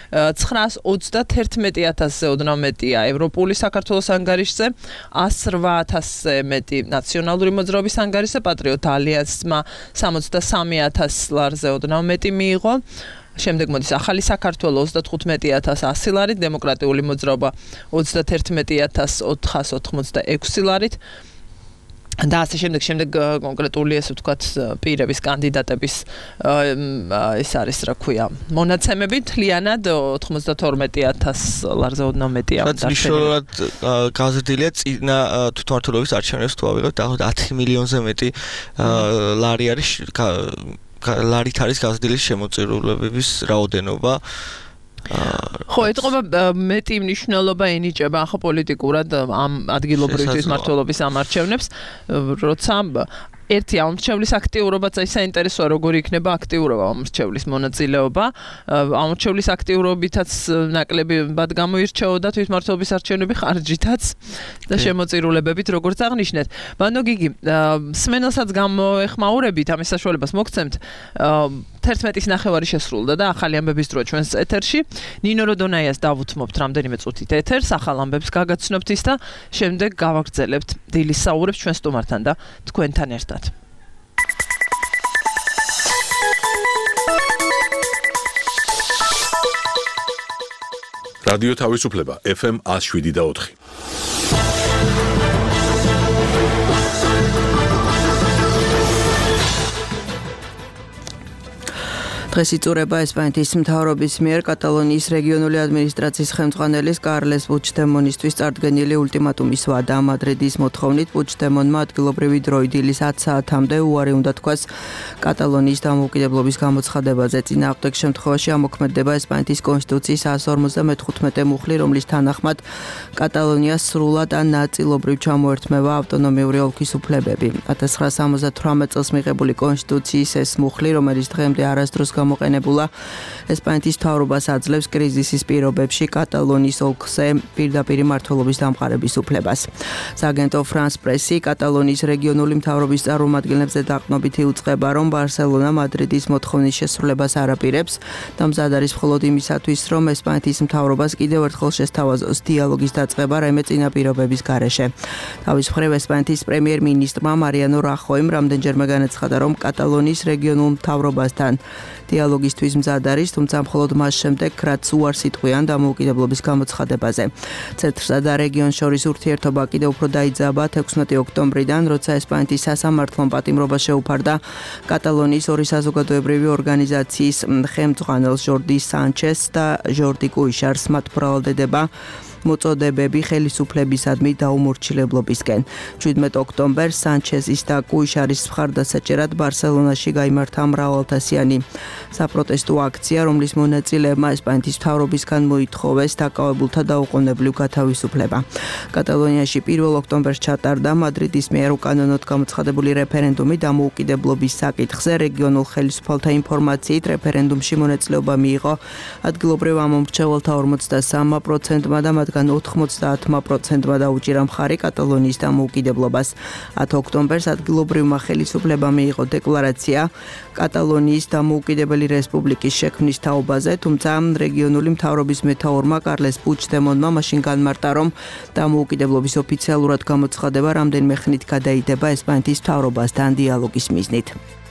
931,000-ზე ოდნავ მეტია ევროპული საქართველოს ანგარიშზე, 108,000-ზე მეტი ნაციონალური მოძრაობის ანგარიშზე, პატრიოტ ალიანსმა 63,000 ლარზე ოდნავ მეტი მიიღო. შემდეგ მოდის ახალი საქართველო 35,100 ლარით, დემოკრატიული მოძრაობა 31,486 ლარით. და ასე შემდეგ კონკრეტული ესე ვთქვათ პირების კანდიდატების ეს არის რა ქვია მონაცემები თლიანად 92,000 ლარზე ოდნავ მეტია მნიშვნელოვნად გაზრდილია წინა თვითმმართველობის არჩევნებს თუ ავიღებთ დაახლოებით 10 მილიონზე მეტი ლარი არის ლარით არის გაზრდილი შემოწირულობების რაოდენობა ხო, ეთყობა მეტი მნიშვნელობა ენიჭება ახლა პოლიტიკურად ამ ადგილობრივი თვითმმართველობის ამარჩევნებს, როცა ერთი ამრჩევლის აქტიურობაც აი საინტერესოა როგორი იქნება აქტიურობა ამრჩევლის მონაწილეობა ამრჩევლის აქტიურობითაც ნაკლებად გამოირჩეოდა თვითმმართველობის არჩევნები ხარჯითაც და შემოწირულებებით როგორც აღნიშნეთ ბანო გიგი სმენელსაც გამოეხმაურებით ამის საშუალებას მოგცემთ 11-ის ნახევარი შესრულდა და ახალი ამბების დრო ჩვენს ეთერში ნინო როდონაიას დავუთმობთ რამდენიმე წუთით ეთერს ახალ ამბებს გაგაცნობთ ის და შემდეგ გავაგრძელებთ დილის საუბრებს ჩვენ სტუმართან და თქვენთან ერთად რადიო თავისუფლება FM 107.4 დღეს იწურება ესპანეთის მთავრობის მიერ კატალონიის რეგიონული ადმინისტრაციის ხელმძღვანელის კარლეს პუჩდემონისთვის წარდგენილი ულტიმატუმის ვადა მადრიდის მოთხოვნით პუჩდემონმა ადგილობრივი დროით დილის 10 საათამდე უარი უნდა თქვას კატალონიის დამოუკიდებლობის გამოცხადებაზე წინააღმდეგ შემთხვევაში ამოქმედება ესპანეთის კონსტიტუციის 155 მუხლი რომლის თანახმად კატალონიას სრულად ან ნაწილობრივ ჩამოერთმევა ავტონომიური ოლქის უფლებები 1978 წელს მიღებული კონსტიტუციის ეს მუხლი რომელიც დღემდე არასდროს გამოყენებულა ესპანეთის მთავრობას აძლევს კრიზისის პირობებში კატალონიის ოლქზე პირდაპირ მმართველობის დამყარების უფლებას. სააგენტო France Press-ი კატალონიის რეგიონული მთავრობის წარმომადგენლებზე დაყრდნობით იუწყება, რომ ბარსელონა მადრიდის მოთხოვნის შესრულებას არ აპირებს და მზად არის მხოლოდ იმისათვის, რომ ესპანეთის მთავრობას კიდევ ერთხელ შესთავაზოს დიალოგის დაწყება რაიმე წინაპირობების გარეშე. თავის მხრივ ესპანეთის პრემიერ-მინისტრმა მარიანო რახოიმ რამდენჯერმე განაცხადა, რომ კატალონიის რეგიონულ მთავრობასთან დიალოგისთვის მზად არის, თუმცა მხოლოდ მას შემდეგ, რაც უარს იტყვიან დამოუკიდებლობის გამოცხადებაზე. ცენტრსა და რეგიონს შორის ურთიერთობა კიდევ უფრო დაიძაბა 16 ოქტომბრიდან, როცა ესპანეთის სასამართლომ პატიმრობა შეუფარდა კატალონიის ორი საზოგადოებრივი ორგანიზაციის ხელმძღვანელს ჟორდი სანჩესს და ჟორდი კუიშარს მათ ბრალდება მოწოდებები ხელისუფლებისადმი დაუმორჩილებლობისკენ. 17 ოქტომბერს სანჩეზის და კუიშარის მხარდასაჭერად ბარსელონაში გაიმართა მრავალთასიანი საპროტესტო აქცია, რომლის მონაწილეებმა ესპანეთის მთავრობისგან მოითხოვეს დაკავებულთა დაუყოვნებლივ გათავისუფლება. კატალონიაში 1 ოქტომბერს ჩატარდა მადრიდის მიერ უკანონოდ გამოცხადებული რეფერენდუმი დამოუკიდებლობის საკითხზე. რეგიონულ ხელისუფალთა ინფორმაციით რეფერენდუმში მონაწილეობა მიიღო ადგილობრივ ამომრჩეველთა 43%-მა და მათგან 90%-მა დაუჭირა მხარი კატალონიის დამოუკიდებლობას. 10 ოქტომბერს ადგილობრივმა ხელისუფლებამ მიიღო დეკლარაცია კატალონიის დამოუკიდებელი რესპუბლიკის შექმნის თაობაზე, თუმცა რეგიონული მთავრობის მეთაურმა კარლეს პუჩდემონმა მაშინ განმარტა, რომ დამოუკიდებლობის ოფიციალურად გამოცხადება რამდენიმე ხნით გადაიდება ესპანეთის მთავრობასთან დიალოგის მიზნით.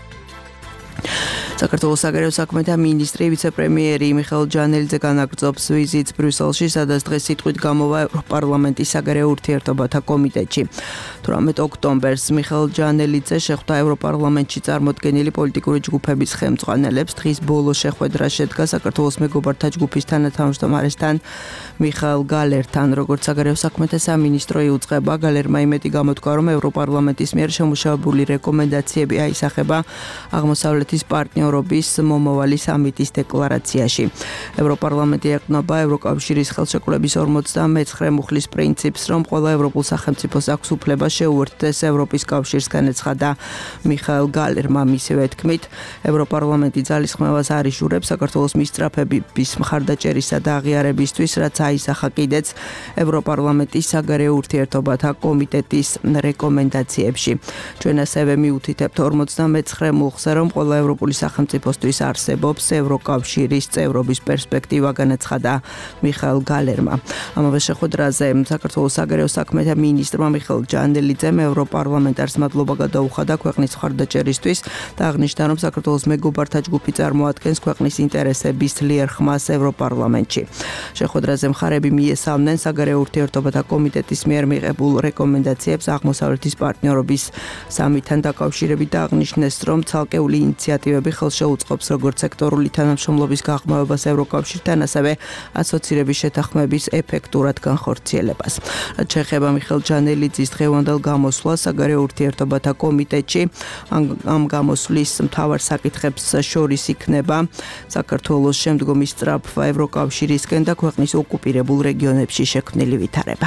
საქართველოს საგარეო საქმეთა მინისტრი ვიცე-პრემიერი მიხეილ ჯანელიძე განაგრძობს ვიზიტს ბრიუსელში, სადაც დღეს სიტყვით გამოვა ევროპარლამენტის საგარეო ურთიერთობათა კომიტეტში. 18 ოქტომბერს მიხეილ ჯანელიძე შეხვდა ევროპარლამენტში წარმოდგენილი პოლიტიკური ჯგუფების ხელმძღვანელებს. დღის ბოლო შეხვედრა შედგა საქართველოს მეგობართა ჯგუფის თანათავმჯდომარესთან მიხეილ გალერთან. როგორც საგარეო საქმეთა სამინისტრო იუწყება, გალერმა იმედი გამოთქვა, რომ ევროპარლამენტის მიერ შემუშავებული რეკომენდაციები აისახება აღმოსავლეთის პარტნიორობის მომავალი სამიტის დეკლარაციაში. ევროპარლამენტი ეყრდნობა ევროკავშირის ხელშეკრულების 59 მუხლის პრინციპს, რომ ყველა ევროპულ სახელმწიფოს აქვს უფლება შეუერთდეს ევროპის კავშირს, განაცხადა მიხეილ გალერმა. მისივე თქმით, ევროპარლამენტი ძალისხმევას არ იშურებს საქართველოს მისწრაფების მხარდაჭერისა და აღიარებისთვის, რაც აისახა კიდეც ევროპარლამენტის საგარეო ურთიერთობათა კომიტეტის რეკომენდაციებში. ჩვენ ასევე მიუთითებთ 59 მუხლზე, რომ ყველა ევროპული სახელმწიფოსთვის არსებობს ევროკავშირის წევრობის პერსპექტივა, განაცხადა მიხაილ გალერმა. ამავე შეხვედრაზე საქართველოს საგარეო საქმეთა მინისტრმა მიხეილ ჯანელიძემ ევროპარლამენტარს მადლობა გადაუხადა ქვეყნის მხარდაჭერისთვის და აღნიშნა, რომ საქართველოს მეგობართა ჯგუფი წარმოადგენს ქვეყნის ინტერესების ძლიერ ხმას ევროპარლამენტში. შეხვედრაზე მხარები მიესალმნენ საგარეო ურთიერთობათა კომიტეტის მიერ მიღებულ რეკომენდაციებს აღმოსავლეთის პარტნიორობის სამიტთან დაკავშირებით და აღნიშნეს, რომ ცალკეული ინიციატივები ხელს შეუწყობს როგორც სექტორული თანამშრომლობის გაღრმავებას ევროკავშირთან, ასევე ასოცირების შეთანხმების ეფექტურად განხორციელებას. რაც შეეხება მიხეილ ჯანელიძის დღევანდელ გამოსვლას საგარეო ურთიერთობათა კომიტეტში, ამ გამოსვლის მთავარ საკითხებს შორის იქნება საქართველოს შემდგომი სწრაფვა ევროკავშირისკენ და ქვეყნის ოკუპირებულ რეგიონებში შექმნილი ვითარება.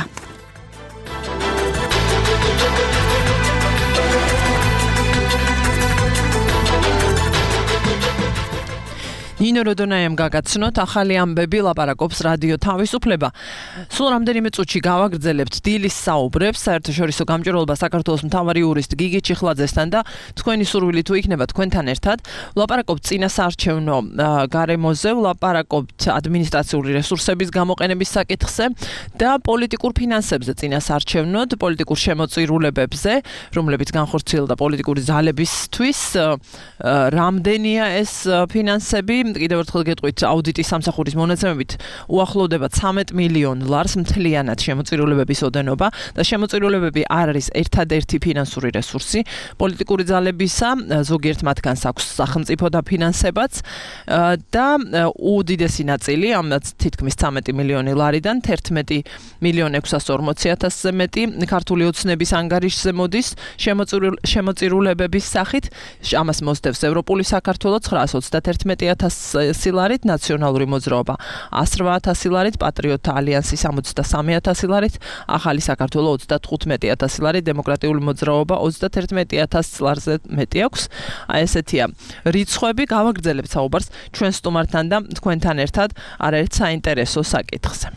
ნინო როდონაიამ გაგაცნოთ ახალი ამბები ლაპარაკობს რადიო თავისუფლება. სულ რამდენიმე წუთში გავაგრძელებთ დილის საუბრებს საერთაშორისო გამჭვირვალობა საქართველოს მთავარი იურისტ გიგი ჩიხლაძესთან და თქვენი სურვილი თუ იქნება თქვენთან ერთად ვლაპარაკობთ წინასაარჩევნო გარემოზე, ვლაპარაკობთ ადმინისტრაციული რესურსების გამოყენების საკითხზე და პოლიტიკურ ფინანსებზე წინასაარჩევნოდ, პოლიტიკურ შემოწირულებებზე, რომლებიც განხორციელდა პოლიტიკური ძალებისთვის, რამდენია ეს ფინანსები. კიდევ ერთხელ გეტყვით, აუდიტის სამსახურის მონაცემებით უახლოვდება 13 მილიონ ლარს მთლიანად შემოწირულებების ოდენობა და შემოწირულებები არ არის ერთადერთი ფინანსური რესურსი პოლიტიკური ძალებისა, ზოგიერთ მათგანს აქვს სახელმწიფო დაფინანსებაც და უდიდესი ნაწილი, ამაც თითქმის 13 მილიონი ლარიდან 11 მილიონ 640,000-ზე მეტი ქართული ოცნების ანგარიშზე მოდის შემოწირულებების სახით. ამას მოსდევს ევროპული საქართველო 931,000 ლარით, ნაციონალური მოძრაობა 108,000 ლარით, პატრიოტთა ალიანსი 63,000 ლარით, ახალი საქართველო 35,000 ლარით, დემოკრატიული მოძრაობა 31,000 ლარზე მეტი აქვს. ესეთია რიცხვები, გავაგრძელებთ საუბარს ჩვენ სტუმართან და თქვენთან ერთად არაერთ საინტერესო საკითხზე.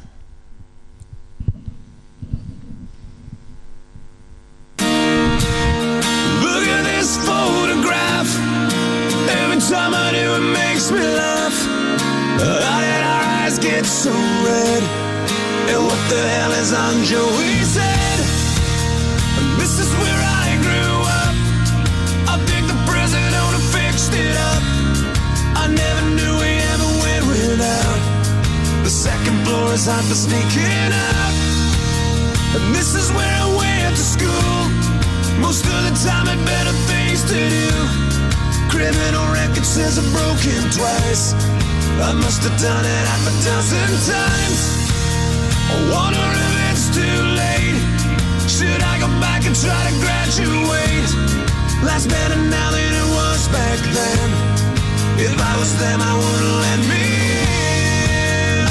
Look at this photograph. Every time I do it makes me laugh. How did our eyes get so red? And what the hell is on Joey's head? This is where I grew up. I think the president fixed it up. I never knew we ever went without. The second floor is hot for sneaking up. And this is where I went to school. Most of the time had better things to do. Criminal record says I'm broken twice. I must have done it half a dozen times. I wonder if it's too late. Should I go back and try to graduate? Life's better now than it was back then. If I was them, I wouldn't let me in.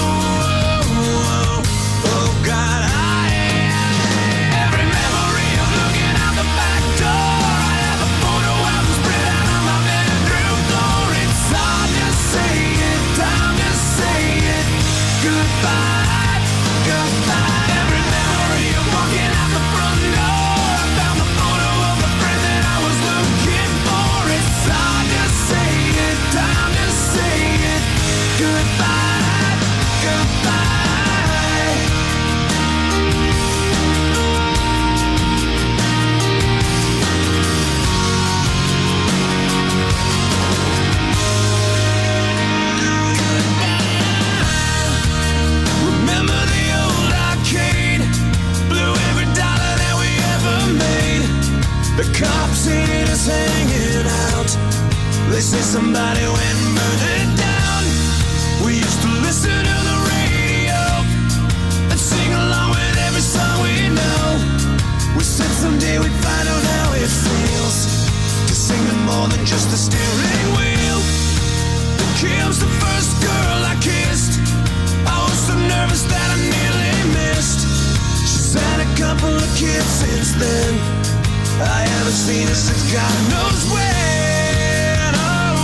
Oh God. Every memory of looking out the back door. I have a photo album spread out on my bedroom floor. It's hard to say it, time to say it. Goodbye, goodbye. Every memory of walking out the front door. I found the photo of the friend that I was looking for. It's hard to say it, time to say it. Goodbye, goodbye. Remember the old arcade? Blew every dollar that we ever made. The cops hated us hanging out. They say somebody went and burned it down. We used to listen to the radio and sing along with every song we know. We said someday we'd find out how it feels to sing to more than just the steering wheel. Then Kim's the first girl I kissed. I was so nervous that I nearly missed. She's had a couple of kids since then. I haven't seen her since God knows when.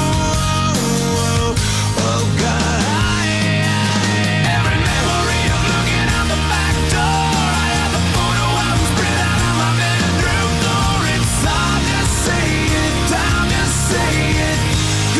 Oh God. Every memory of looking out the back door. I have a photo album spread out on my bedroom floor. It's hard to say it, time to say it.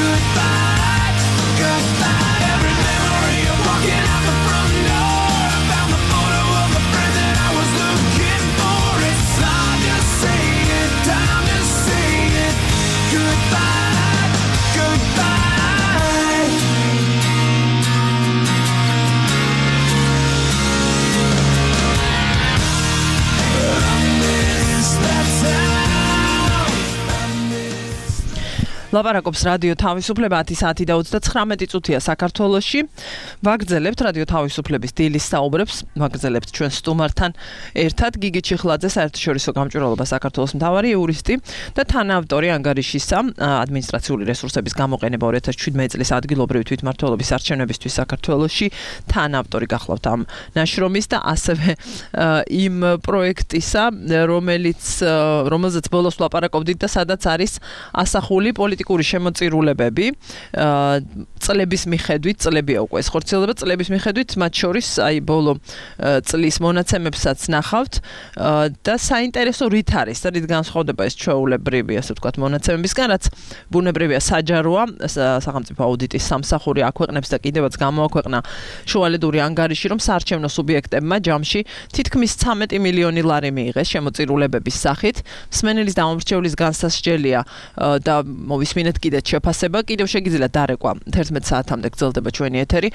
ლაპარაკობს რადიო თავისუფლება 10 საათი და 39 წუთია საქართველოში. ვაგრძელებთ რადიო თავისუფლების დილის საუბრებს, ვაგრძელებთ ჩვენ სტუმართან ერთად გიგი ჩიხლაძე, საერთაშორისო გამჭვირვალობა საქართველოს მთავარი იურისტი და თანაავტორი ანგარიშისა ადმინისტრაციული რესურსების გამოყენება 2017 წლის ადგილობრივი თვითმმართველობის არჩევნებისთვის საქართველოში. თანაავტორი გახლავთ ამ ნაშრომის და ასევე იმ პროექტისა, რომელზეც ბოლოს ვლაპარაკობდით და სადაც არის ასახული პოლიტიკური შემოწირულებები წლების მიხედვით, წლებია უკვე ეს ხორციელდება, წლების მიხედვით, მათ შორის აი ბოლო წლის მონაცემებსაც ნახავთ და საინტერესო რით არის, რით განსხვავდება ეს ჩვეულებრივი, ასე ვთქვათ, მონაცემებისგან, რაც ბუნებრივია საჯაროა, სახელმწიფო აუდიტის სამსახური აქვეყნებს და კიდევაც გამოაქვეყნა შუალედური ანგარიში, რომ საარჩევნო სუბიექტებმა ჯამში თითქმის 13 მილიონი ლარი მიიღეს შემოწირულებების სახით. მსმენელის დამომრჩევლის განსასჯელია და მოვისმინეთ კიდეც შეფასება, კიდევ შეგიძლიათ დარეკვა 11 საათამდე გრძელდება ჩვენი ეთერი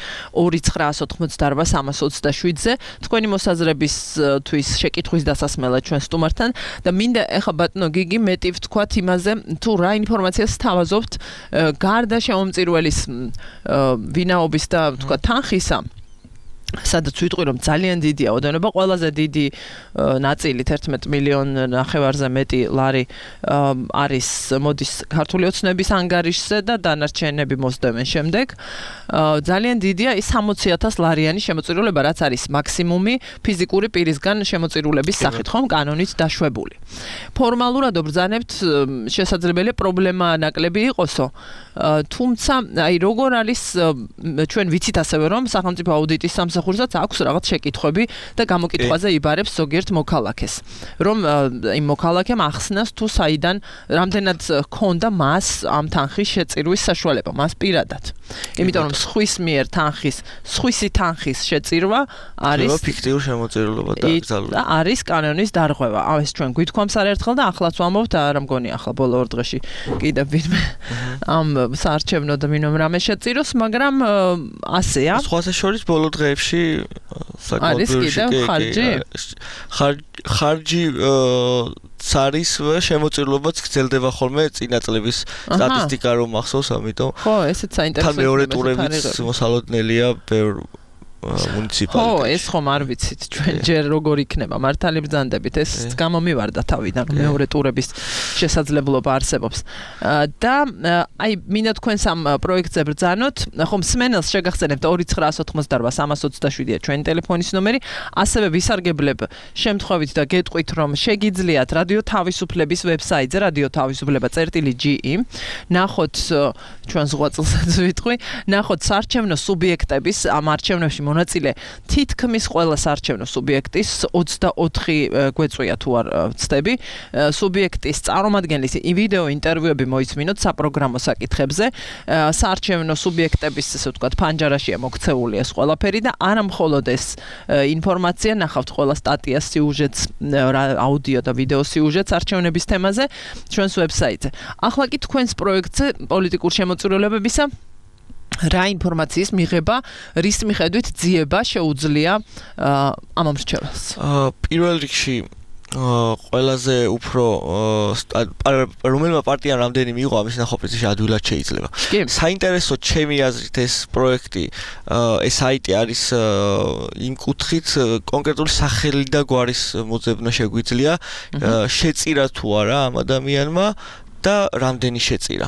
2988327-ზე თქვენი მოსაზრებისთვის შეკითხვის დასასმელად ჩვენ სტუმართან და მინდა ეხა ბატონო გიგი მეტი ვთქვათ იმაზე თუ რა ინფორმაციას თავაზობთ გარდა შემომწირულის ვინაობის და ვთქვათ თანხისა სადაც ვიტყვი რომ ძალიან დიდია ოდენობა ყველაზე დიდი ნაწილი 11 მილიონ ნახევარზე მეტი ლარი არის მოდის ქართული ოცნების ანგარიშზე და დანარჩენები მოსდევენ შემდეგ ძალიან დიდია ის 60,000 ლარიანი შემოწირულება რაც არის მაქსიმუმი ფიზიკური პირისგან შემოწირულების სახით ხომ კანონით დაშვებული ფორმალურად ვბრძანებთ შესაძლებელია პრობლემა ნაკლები იყოსო თუმცა აი როგორ არის ჩვენ ვიცით ასევე რომ სახელმწიფო აუდიტის სამსახურსაც აქვს რაღაც შეკითხვები და გამოკითხვაზე იბარებს ზოგიერთ მოქალაქეს რომ იმ მოქალაქემ ახსნას თუ საიდან რამდენად ჰქონდა მას ამ თანხის შეწირვის საშუალება მას პირადად იმიტომ რომ სხვისი თანხის შეწირვა არის ფიქტიურ შემოწირულობა და აკრძალული არის კანონის დარღვევა ეს ჩვენ გვითქვამს არაერთხელ და ახლაც ვამბობთ არა მგონი ახლა ბოლო ორ დღეში კიდევ ვინმე ამ საარჩევნო და მინიმუმ რამე შეწიროს მაგრამ ასეა სხვათა შორის ბოლო დღეებში ხარჯი ცარის შემოწირულობაც გრძელდება ხოლმე წინა წლების სტატისტიკა რომ მახსოვს ამიტომ ხო ესეც საინტერესოა თან მეორე ტურებიც მოსალოდნელია ბევრ მუნიციპალიტეტში. ხო, ეს ხომ არ ვიცით ჩვენ ჯერ როგორ იქნება მართალი ბრძანდებით ეს გამომივარდა თავიდან მეორე ტურების შესაძლებლობა არსებობს. და აი მინდა თქვენს ამ პროექტზე ბრძანოთ, ხომ მსმენელს შეგახსენებთ 2988327-ია ჩვენი ტელეფონის ნომერი, ასევე ვისარგებლებ შემთხვევით და გეტყვით რომ შეგიძლიათ რადიო თავისუფლების ვებსაიტზე radioთავისუფლება.ge ნახოთ ჩვენ ზღვაწლსაც ვიტყვი, ნახოთ საარჩევნო სუბიექტების ამ არჩევნებში მონაწილე თითქმის ყველა საარჩევნო სუბიექტის 24 გვეწვია თუ არ ვცდები სუბიექტის წარმომადგენლის ვიდეო ინტერვიუები მოისმინოთ საპროგრამო საკითხებზე საარჩევნო სუბიექტების ესე ვთქვათ ფანჯარაშია მოქცეული ეს ყველაფერი და არა მხოლოდ ეს ინფორმაცია ნახავთ ყველა სტატიას სიუჟეტს აუდიო და ვიდეო სიუჟეტს არჩევნების თემაზე ჩვენს ვებსაიტზე ახლა კი თქვენს პროექტზე პოლიტიკურ შემოწირულებებისა რა ინფორმაციის მიღება რის მიხედვით ძიება შეუძლია ამ მრჩეველს პირველ რიგში ყველაზე უფრო რომელმა პარტიამ რამდენი მიიღო ამის ნახავფრიზში ადვილად შეიძლება. საინტერესო ჩემი აზრით ეს პროექტი ეს საიტი არის იმ კუთხით კონკრეტული სახელი და გვარის მოძებნა შეგვიძლია შეწირა თუ არა ამ ადამიანმა და რამდენი შეწირა.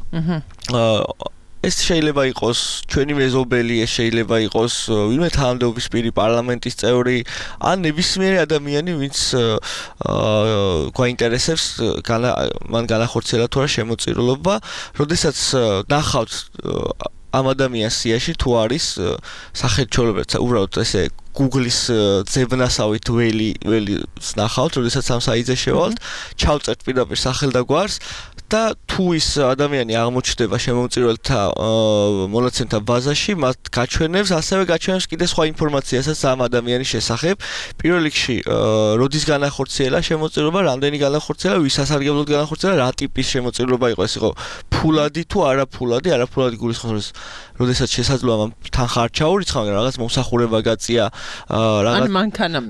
ეს შეიძლება იყოს ჩვენი მეზობელი, ეს შეიძლება იყოს ვინმე თანამდებობის პირი, პარლამენტის წევრი, ან ნებისმიერი ადამიანი, ვინც გვაინტერესებს მან განახორციელა თუ არა შემოწირულობა, როდესაც ნახავთ ამ ადამიანის სიაში თუ არის სახელმწიფოებრივ უბრალოდ ესე Google-ის ძებნასავით ველს ნახავთ, როდესაც ამ საიტზე შევალთ, ჩავწერთ პირდაპირ სახელ და გვარს და თუ ის ადამიანი აღმოჩნდება შემომწირულთა მონაცემთა ბაზაში, მათ გაჩვენებს, ასევე გაჩვენებს კიდე სხვა ინფორმაციასაც ამ ადამიანის შესახებ. პირველ რიგში, როდის განახორციელა შემოწირულობა, რამდენი განახორციელა, ვის სასარგებლოდ განახორციელა, რა ტიპის შემოწირულობა იყო, ეს იყო ფულადი თუ არაფულადი, არაფულადი გულისხმობს, როდესაც შესაძლოა თანხა არ ჩაურიცხა, მაგრამ რაღაც მომსახურება გაწია, რაღაც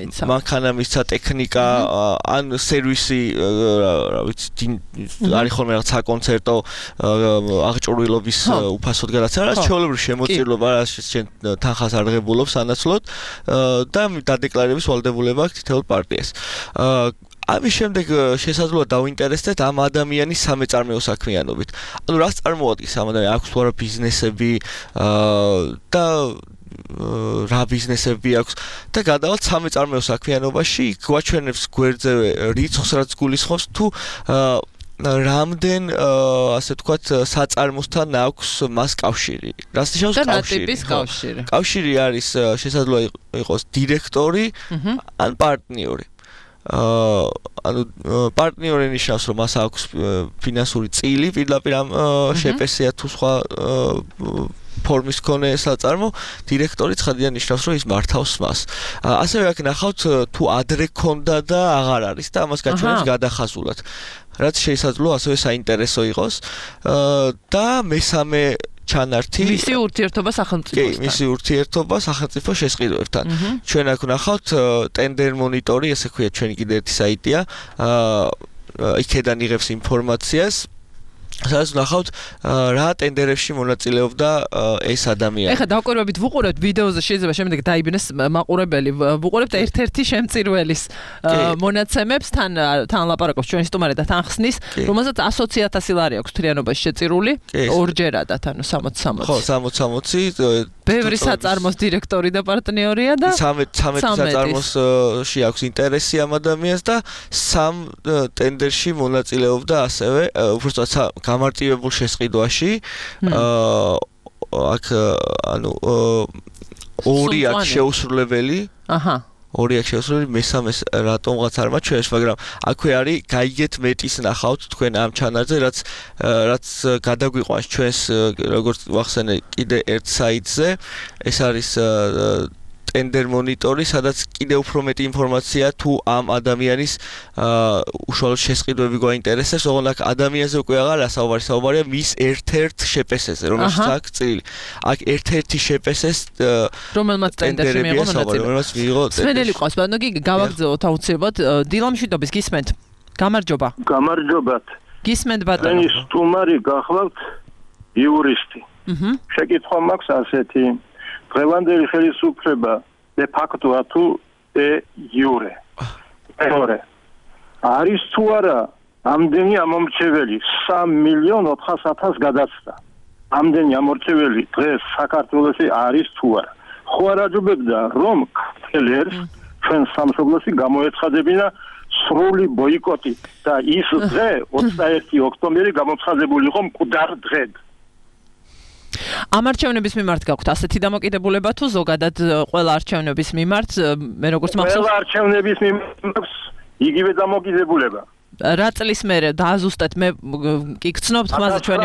მანქანა მისცა ტექნიკა, ან სერვისი, რა ვიცი, არის ხოლმე რამე რაღაც საკონცერტო აღჭურვილობის უფასოდ გადაცემა, რაც ჩვეულებრივ შემოწირულობა, რაც შენ თანხას არღებულობს სანაცვლოდ და დადეკლარების ვალდებულება აქვს თითოეულ პარტიას. ამის შემდეგ შესაძლოა დავინტერესდეთ ამ ადამიანის სამეწარმეო საქმიანობით. ანუ რას წარმოადგენს ამ ადამიანს? აქვს თუ არა ბიზნესები და რა ბიზნესები აქვს და გადავალთ სამეწარმეო საქმიანობაში, გვაჩვენებს გვერდზე რიცხვს, რაც გულისხმობს თუ რამდენ ასე ვთქვათ საწარმოსთან აქვს მას კავშირი. რას ნიშნავს კავშირი? და რა ტიპის კავშირი? კავშირი არის შესაძლოა იყოს დირექტორი ან პარტნიორი. ანუ პარტნიორი ნიშნავს რომ მას აქვს ფინანსური წილი პირდაპირ ამ შეპესია თუ სხვა ფორმის მქონე საწარმო, დირექტორი ცხადია ნიშნავს რომ ის მართავს მას. ასევე აქ ნახავთ თუ ადრე ქონდა და აღარ არის და ამას გაჩვენებს გადახაზულად. რაც შესაძლოა ასევე საინტერესო იყოს და მესამე ჩანართი მისი ურთიერთობა სახელმწიფოსთან. კი, მისი ურთიერთობა სახელმწიფო შესყიდვებთან. ჩვენ აქ ვნახავთ ტენდერ მონიტორი, ესე ქვია ჩვენი კიდე ერთი საიტია. იქედან იღებს ინფორმაციას. სადაც ვნახავთ რა ტენდერებში მონაწილეობდა ეს ადამიანი. ეხლა დაკვირვებით ვუყურებთ ვიდეოზე, შეიძლება შემდეგ დაიბნეს მაყურებელი. ვუყურებთ ერთ-ერთი შემწირველის მონაცემებს, თან ლაპარაკობს ჩვენი სტუმარი და თან ხსნის, რომელსაც 120,000 ლარი აქვს თლიანობაში შეწირული, ორჯერადად, ანუ 60-60. ხო, 60-60. ბევრი საწარმოს დირექტორი და პარტნიორია და 13 საწარმოსში აქვს ინტერესი ამ ადამიანს და 3 ტენდერში მონაწილეობდა ასევე, უბრალოდ გამარტივებულ შესყიდვაში. აქ ანუ ორი აქვს შეუსრულებელი. აჰა. ორი აქვს შეუსრულებელი, მესამეს რატომღაც არ მაჩვენებს, მაგრამ აქვე არის გაიგეთ მეტის ნახავთ თქვენ ამ ჩანალზე, რაც გადაგვიყვანს ჩვენს როგორც ვახსენე კიდე ერთ საიტზე. ეს არის ტენდერ მონიტორი, სადაც კიდე უფრო მეტი ინფორმაცია თუ ამ ადამიანის უშუალოდ შესყიდვები გვაინტერესებს, ოღონდ აქ ადამიანზე უკვე აღარ საუბარია მის ერთ-ერთ შეპესეზე, რომელშიც აქვს წილი. აქ ერთ-ერთი შეპესეს რომელმაც ტენდერში მიიღო მონაწილეობა. სმენელი ყავს, ბანო კი გავაგზავნოთ აუცილებლად დილამშვიდობის გისმენთ. გამარჯობა. გამარჯობათ. გისმენთ ბატონო. მე სტუმარი გახლავთ იურისტი. შეკითხვა მაქვს ასეთი. დღევანდელი ხელისუფლება de facto თუ de jure. მეორე. არის თუ არა ამდენი ამომრჩეველი 3,400,000 გადაცდა. ამდენი ამომრჩეველი დღეს საქართველოში არის თუ არა. ხო არაჯობებდა რომ ქართველებს ჩვენ სამშობლოში გამოეცხადებინა სრული ბოიკოტი და ის დღე 21 ოქტომბერი გამოცხადებული იყო მკვდარ დღედ. ამ არჩევნების მიმართ გაქვთ ასეთი დამოკიდებულება თუ ზოგადად ყველა არჩევნების მიმართ მე როგორც მახსოვს ყველა არჩევნების მიმართ იგივე დამოკიდებულება რა წლის მერე დააზუსტეთ მე კი გცნობთ მასე ჩვენი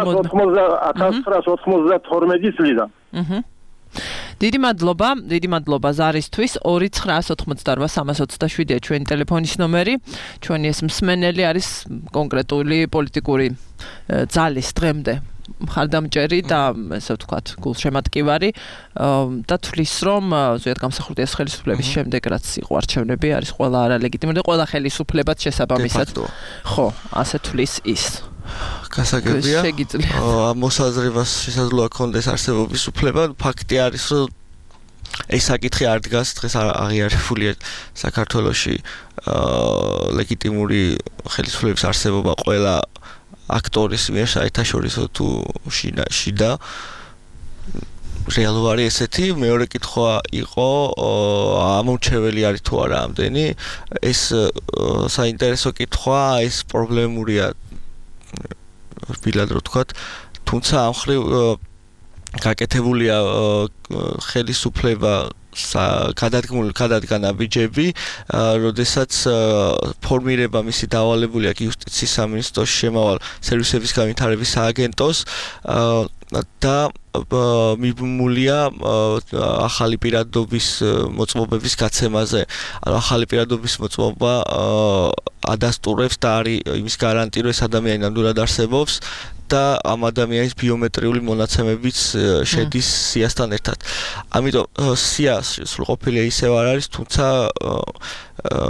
1992 წლიდან დიდი მადლობა ზარისთვის 2988327-ია ჩვენი ტელეფონის ნომერი ჩვენი ეს მსმენელი არის კონკრეტული პოლიტიკური ძალის დღემდე მხარდამჭერი და ესე ვთქვათ გულშემატკივარი და თვლის რომ ზოგადად გამსახურდია ხელისუფლების შემდეგ რაც იყო არჩევნები არის ყველა არალეგიტიმური და ყველა ხელისუფლებაც შესაბამისად ხო ასე თვლის ის გასაგებია მოსაზრებას შესაძლოა კონდეს არსებობის უფლება ფაქტი არის რომ ეს საკითხი არ დგას დღეს აღიარებულია საქართველოში ლეგიტიმური ხელისუფლების არსებობა ყველა აქტორის მიერ საერთაშორისო თუ შიდა რეალურად ესეთი მეორე კითხვა იყო ამორჩეველი არის თუ არა ამდენი ეს საინტერესო კითხვა ეს პრობლემურია ბილადრო თქვათ თუმცა ამ ხრივ გაკეთებულია ხელისუფლება გადადგა ნაბიჯები, როდესაც ფორმირება მისი დავალებული აქვს იუსტიციის სამინისტროში შემავალ სერვისების განვითარების სააგენტოს და მიბმულია ახალი პირადობის მოწმობების გაცემაზე. ანუ ახალი პირადობის მოწმობა ადასტურებს და არის იმის გარანტი, რომ ეს ადამიანი ნამდვილად არსებობს და ამ ადამიანის ბიომეტრიული მონაცემებიც შედის სიასთან ერთად. ამიტომ სია სრულყოფილი ისევ არ არის, თუმცა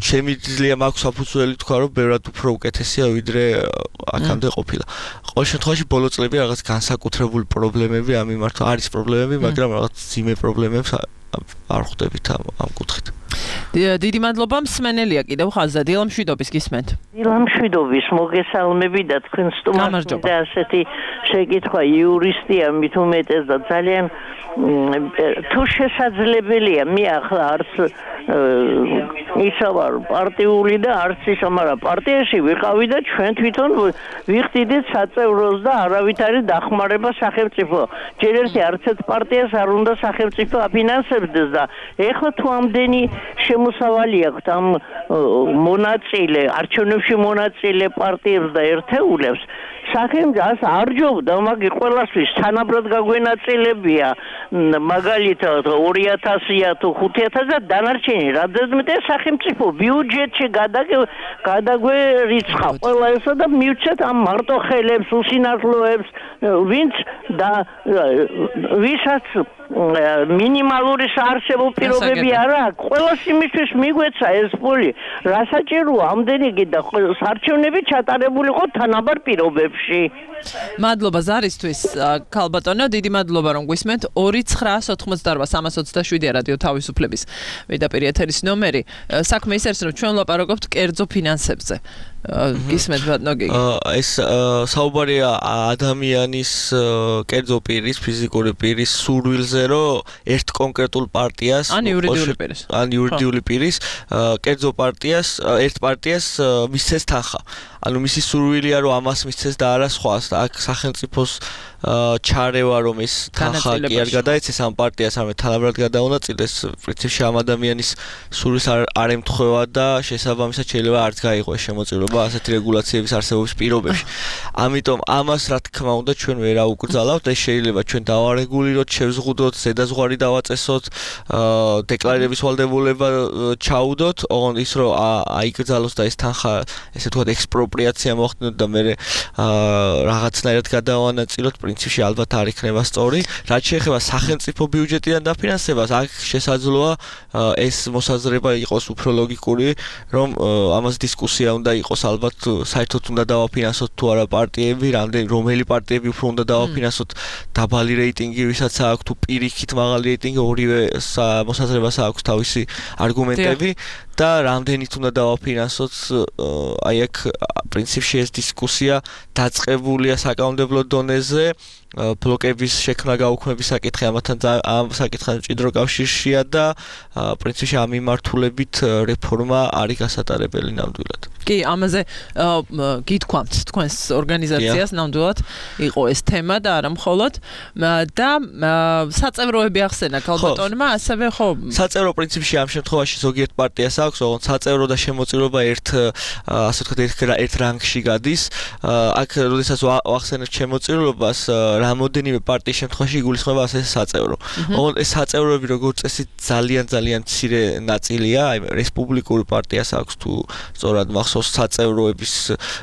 შემიძლია მაქვს საფუძველი თქვა რომ ბევრად უფრო უკეთესია ვიდრე აქამდე ყოფილა. ყოველ შემთხვევაში ბოლო წლები რაღაც განსაკუთრებული პრობლემები ამ მიმართვა არის პრობლემები, მაგრამ რაღაც ძიმე პრობლემებს არ ხვდებით ამ კუთხით. დიდი მადლობა მსმენელია კიდევ ხაზზე დილა მშვიდობის გისმენთ. დილა მშვიდობის მოგესალმები და თქვენ სტუმარს და ასეთი შეკითხვა იურისტია მით უმეტეს და ძალიან თუ შესაძლებელია მე ახლა არც ისა ვარ პარტიული და არც ისა მაგრამ პარტიაში ვიყავი და ჩვენ თვითონ ვიხდიდით საწევროს და არავითარი დახმარება სახელმწიფო ჯერ ერთი არც ერთ პარტიას არ უნდა სახელმწიფო აფინანსებდეს და ეხლა თუ ამდენი შემოსავალი აქვს ამ მონაწილე არჩევნებში მონაწილე პარტიებს და ერთეულებს სახელმწიფოს არ ჯობდა მაგ ყველასთვის თანაბრად გაგვენაწილებია მაგალითად 2000-ია თუ 5000 და დანარჩენი რადგან სახელმწიფო ბიუჯეტში გადაგვერიცხა ყველა ესა და მივცეთ ამ მარტო ხელებს უსინათლოებს ვინც და ვისაც მინიმალური საარსებო პირობები არ აქვს ყველას იმისთვის მიგვეცა ეს ფული რა საჭიროა ამდენი და საარჩევნები ჩატარებულიყო თანაბარ პირობებში მადლობა ზარისთვის ქალბატონო დიდი მადლობა რომ გვისმენთ 2988327 რადიო თავისუფლების პირდაპირ ეთერის ნომერი საქმე ის არის რომ ჩვენ ვლაპარაკობთ კერძო ფინანსებზე გისმენთ ბატონო გიგი ეს საუბარია ადამიანის კერძო პირის ფიზიკური პირის სურვილზე რომ ერთ კონკრეტულ პარტიას ან იურიდიული პირის კერძო პარტიას ერთ პარტიას მისცეს თანხა ანუ მისი სურვილია რომ ამას მისცეს და არა სხვას აქ სახელმწიფოს ჩარევა რომ ეს თანხა კი არ გადაეცეს ამ პარტიას ამე თანაბრად გადაუნაწილდეს პრინციპში ამ ადამიანის სურვილს არ ემთხვევა და შესაბამისად შეიძლება არც გაიღოს შემოწირულობა ასეთი რეგულაციების არსებობის პირობებში ამიტომ ამას რა თქმა უნდა ჩვენ ვერ აუკრძალავთ ეს შეიძლება ჩვენ დავარეგულიროთ შევზღუდოთ ზედაზღვარი დავაწესოთ დეკლარირების ვალდებულება ჩაუდოთ ოღონდ ის რომ აიკრძალოს და ეს თანხა ესე ვთქვათ ექსპროპრიაცია მოხდნოთ და მე რაღაცნაირად გადავანაწილოთ პრინციპში ალბათ არ იქნება სწორი რაც შეეხება სახელმწიფო ბიუჯეტიდან დაფინანსებას აქ შესაძლოა ეს მოსაზრება იყოს უფრო ლოგიკური რომ ამას დისკუსია უნდა იყოს ალბათ საერთოდ უნდა დავაფინანსოთ თუ არა პარტიები რომელი პარტიები უფრო უნდა დავაფინანსოთ დაბალი რეიტინგი ვისაც აქვს თუ პირიქით მაღალი რეიტინგი ორივე მოსაზრებას აქვს თავისი არგუმენტები და რამდენით უნდა დავაფინანსოთ აი აქ პრინციპში ეს დისკუსია დაწყებულია საკანონმდებლო დონეზე ბლოკების შექმნა გაუქმების საკითხი ამ საკითხთან მჭიდრო კავშირშია და პრინციპში ამ მიმართულებით რეფორმა არის გასატარებელი ნამდვილად. კი, ამაზე გითქვამთ თქვენს ორგანიზაციას ნამდვილად იყო ეს თემა და არა მხოლოდ და საწევროები ახსენა ქალბატონმა, ასევე ხო საწევრო პრინციპში ამ შემთხვევაში ზოგიერთ პარტიას აქვს, ოღონდ საწევრო და შემოწირულობა ასე ვთქვათ ერთ რანგში გადის. აქ როდესაც ვახსენებთ შემოწირულობას რამოდენიმე პარტიის შემთხვევაში იგულისხმება ასე საწევრო. ოღონდ ეს საწევროები როგორც წესი ძალიან მცირე ნაწილია, აი რესპუბლიკური პარტიას აქვს თუ სწორად მახსოვს საწევროების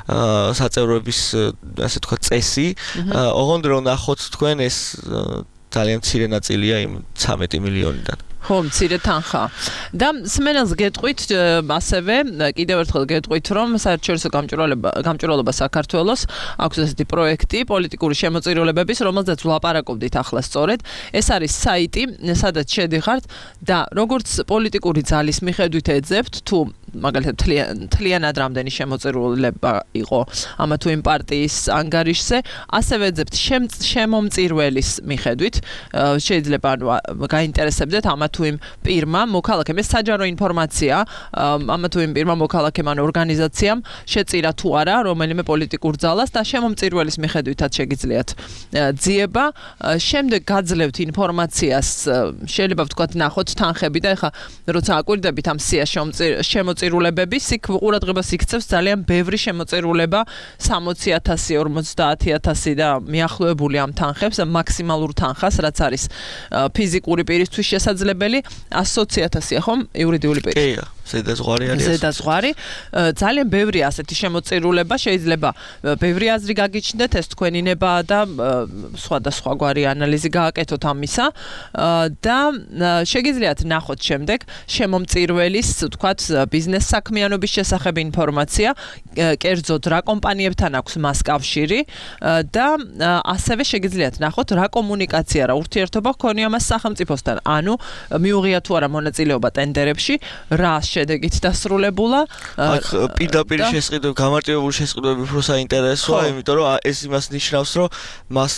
ასე ვთქვათ წესი. ოღონდ რომ ნახოთ თქვენ ეს ძალიან მცირე ნაწილია იმ 13 მილიონიდან. ხო, მცირე თანხა. და სმენელს გეტყვით ასევე კიდევ ერთხელ გეტყვით რომ საერთაშორისო გამჭვირვალობა საქართველოს აქვს ესეთი პროექტი პოლიტიკური შემოწირულობების რომელზეც ვლაპარაკობდით ახლა სწორედ ეს არის საიტი სადაც შედიხართ და როგორც პოლიტიკური ძალის მიხედვით ეძებთ თუ მაგალითად თლიანად რამდენი შემოწირულობა იყო ამა თუ იმ პარტიის ანგარიშზე ასევე ეძებთ შემომწირველის მიხედვით შეიძლება გაინტერესებდეთ ამა თუ იმ პირმა მოქალაქემ ეს საჯარო ინფორმაცია ამა თუ იმ პირმა მოქალაქემ ან ორგანიზაციამ შეწირა თუ არა რომელიმე პოლიტიკურ ძალას და შემომწირველის მიხედვითაც შეგიძლიათ ძიება შემდეგ გაძლევთ ინფორმაციას შეიძლება ვთქვათ ნახოთ თანხები და ეხა როცა აკვირდებით ამ სიას შემოწირულებების იქ ყურადღებას იქცევს ძალიან ბევრი შემოწირულება 60,000 50,000 და მიახლოებული ამ თანხებს მაქსიმალურ თანხას რაც არის ფიზიკური პირისთვის შესაძლებელი 120,000 ხომ იურიდიული პირი. კი, ზედაზღვარი არის. ზედაზღვარი. ძალიან ბევრი ასეთი შემოწირულება შეიძლება ბევრი აზრი გაგიჩნდეთ, ეს თქვენი ნებაა და სხვადასხვაგვარი ანალიზი გააკეთოთ ამისა და შეგიძლიათ ნახოთ შემდეგ შემომწირველის, თქვათ, ბიზნეს საქმიანობის შესახებ ინფორმაცია, კერძოდ რა კომპანიებთან აქვს მას კავშირი და ასევე შეგიძლიათ ნახოთ რა კომუნიკაცია, რა ურთიერთობა ჰქონია მას სახელმწიფოსთან. ანუ მიუღია თუ არა მონაწილეობა ტენდერებში, რა შედეგით დასრულებულა. აქ პირდაპირ შესყიდვები, გამარტივებული შესყიდვები უფრო საინტერესოა, იმიტომ რომ ეს იმას ნიშნავს, რომ მას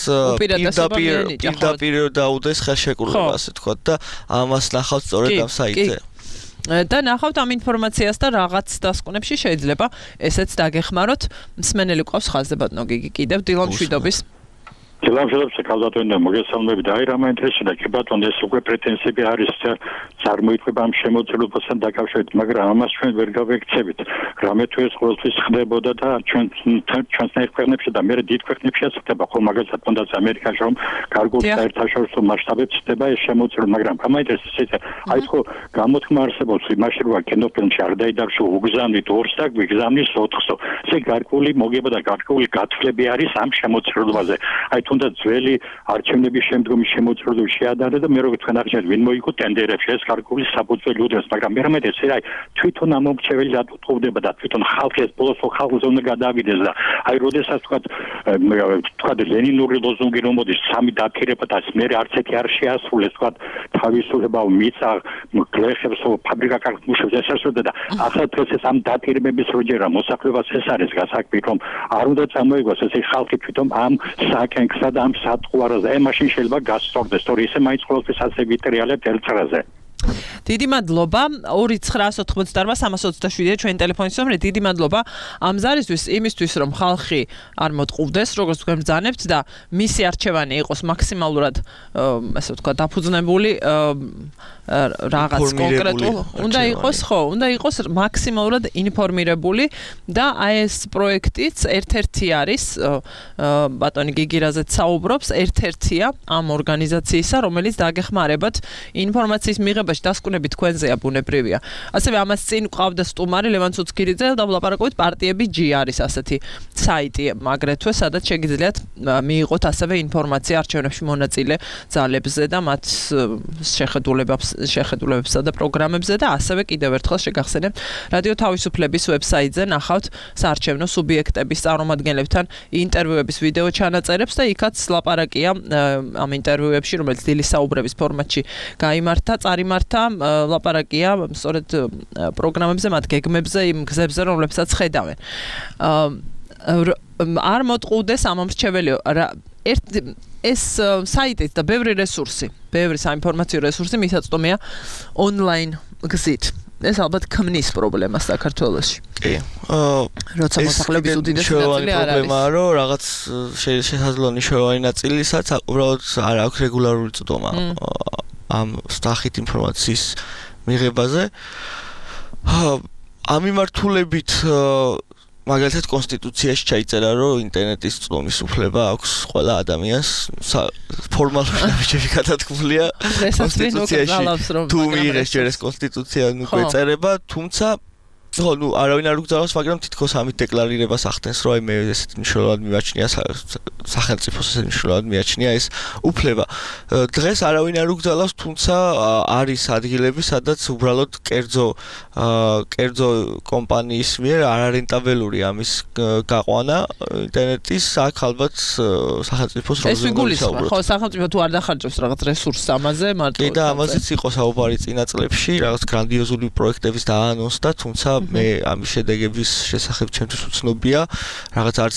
პირდაპირ დაუდეს ხელშეკრულება, ასე თქვა და ამას ნახავთ სწორედ ამ საიტზე. და ნახავთ ამ ინფორმაციას და რაღაც დასკვნებში შეიძლება ესეც დაგეხმაროთ. მსმენელი ყავს ხაზზე ბატონო გიგი კიდევ დილამშვიდობის. დილამშვიდობის კალდატონდა მოგესალმებით. აი რა მაინტერესებდა კი ბატონო ეს უკვე პრეტენზიები არის წარმოიქმნება ამ შემოწირულობასთან დაკავშირებით, მაგრამ ამას ჩვენ ვერ გავექცევით. რამე თუ ეს ყოველთვის ხდებოდა და ჩვენს ქვეყნებში და მე დიდ ქვეყნებშიც ხდება, ხო მაგალითად თუნდაც ამერიკაში რომ გარკვეულ საერთაშორისო მასშტაბებში ხდება ეს შემოწირულობა, მაგრამ გამაინტერესებს ეს აი ხო გამოთქმა არსებობს იმაში რომ კინოფილმში არ დაიდარშო უგზავნით 2-ს და გვიგზავნის 4-სო. ესე გარკვეული მოგება და გარკვეული გათვლები არის ამ შემოწირულობაზე. აი თუნდაც ძველი არჩევნების შემდგომი შემოწირულობები შეადარა და მე როგორც თქვენ აღნიშნეთ, ვინ მოიგო ტენდერებში ეს გარკვეული საფუძველი უდრეს, მაგრამ მე რამე ეს აი თვითონ ამომრჩეველი დატოვდება და თვითონ ხალხი ეს ბოლოს ხალხზე უნდა გადავიდეს და აი როდესაც თქვა ლენინური ლოზუნგი რომ მოდის სამი დაქირება და მე არც ერთი არ შეასრულეს თქვა თავისუფლება მიწა გლეხებს ფაბრიკა კარგ მუშებს ესასროდა და ახლა დღეს ეს ამ დაქირებების როჯერა მოსახლეობას ეს არის გასაკვირი რომ არ უნდა წამოიგოს ეს ხალხი თვითონ ამ საკენკსა და ამ სატყუარაზე აი მაშინ შეიძლება გასწორდეს თორე ისე მაინც ყოველთვის ასე ვიტრიალებთ ელცრაზე. დიდი მადლობა 2988327-ია ჩვენი ტელეფონის ნომერი. დიდი მადლობა ამ ზარისთვის იმისთვის რომ ხალხი არ მოტყუდეს როგორც თქვენ ბრძანებთ და მისი არჩევანი იყოს მაქსიმალურად ასე ვთქვა დაფუძნებული რაღაც კონკრეტულ უნდა იყოს მაქსიმალურად ინფორმირებული და აი ეს პროექტიც ერთ-ერთი არის ბატონი გიგირაზეც საუბრობს ერთ-ერთია ამ ორგანიზაციისა რომელიც დაგეხმარებათ ინფორმაციის მიღებაში დასკვნები თქვენზეა ბუნებრივია. ასევე ამას წინ ყავდა სტუმარი ლევან ცუცქირიძე და ვლაპარაკობთ პარტიები G არის ასეთი საიტი აგრეთვე სადაც შეგიძლიათ მიიღოთ ასევე ინფორმაცია არჩევნებში მონაწილე ძალებზე და მათ შეხედულებებსა და პროგრამებზე და ასევე კიდევ ერთხელ შეგახსენებთ რადიო თავისუფლების ვებსაიტზე ნახავთ საარჩევნო სუბიექტების წარმომადგენლებთან ინტერვიუების ვიდეო ჩანაწერებს და იქაც ლაპარაკია ამ ინტერვიუებში რომელიც დილის საუბრების ფორმატში გაიმართა წარიმართა ლაპარაკია სწორედ პროგრამებზე მათ გეგმებზე იმ გზებზე რომლებსაც ხედავენ არ მოტყუდეს ამომრჩეველი ეს საიტით და ბევრი საინფორმაციო რესურსი მისაწვდომია ონლაინ გზით. ეს ალბათ ქმნის პრობლემას საქართველოში. კი. როცა მოსახლეობის უდიდესი ნაწილი არ არის. პრობლემაა, რომ რაღაც შესაძლოა მნიშვნელოვანი ნაწილისაც უბრალოდ არ აქვს რეგულარული წვდომა ამ სახით ინფორმაციის მიღებაზე. ამ მიმართულებით მაგალითად კონსტიტუციაში ჩაიწერა რომ ინტერნეტის წვდომის უფლება აქვს ყველა ადამიანს ფორმალურად ნაბიჯები გადათქმულია კონსტიტუციაში თუ მიიღეს ჯერ ეს კონსტიტუცია უკვე წერება თუმცა ხო ნუ არავინ არ უგზავნოს მაგრამ თითქოს ამით დეკლარირებას ახდენს რომ აი მე ესეთ მნიშვნელოვნად მიმაჩნია სახელმწიფოს ესეთ მნიშვნელოვნად მიაჩნია ეს უფლება დღეს არავინ არ უგზავნოს თუმცა არის ადგილები სადაც უბრალოდ კერძო კომპანიის მიერ არარენტაბელური ამის გაყვანა ინტერნეტის აქ ალბათ სახელმწიფოს როლი გულისხმობს ხო სახელმწიფო თუ არ დახარჯავს რაღაც რესურსს ამაზე მარტო კი და ამაზეც იყო საუბარი წინა წლებში რაღაც გრანდიოზული პროექტების დაანონსდა თუმცა მე ამის შედეგების შესახებ ჩემთვის უცნობია რაღაც არც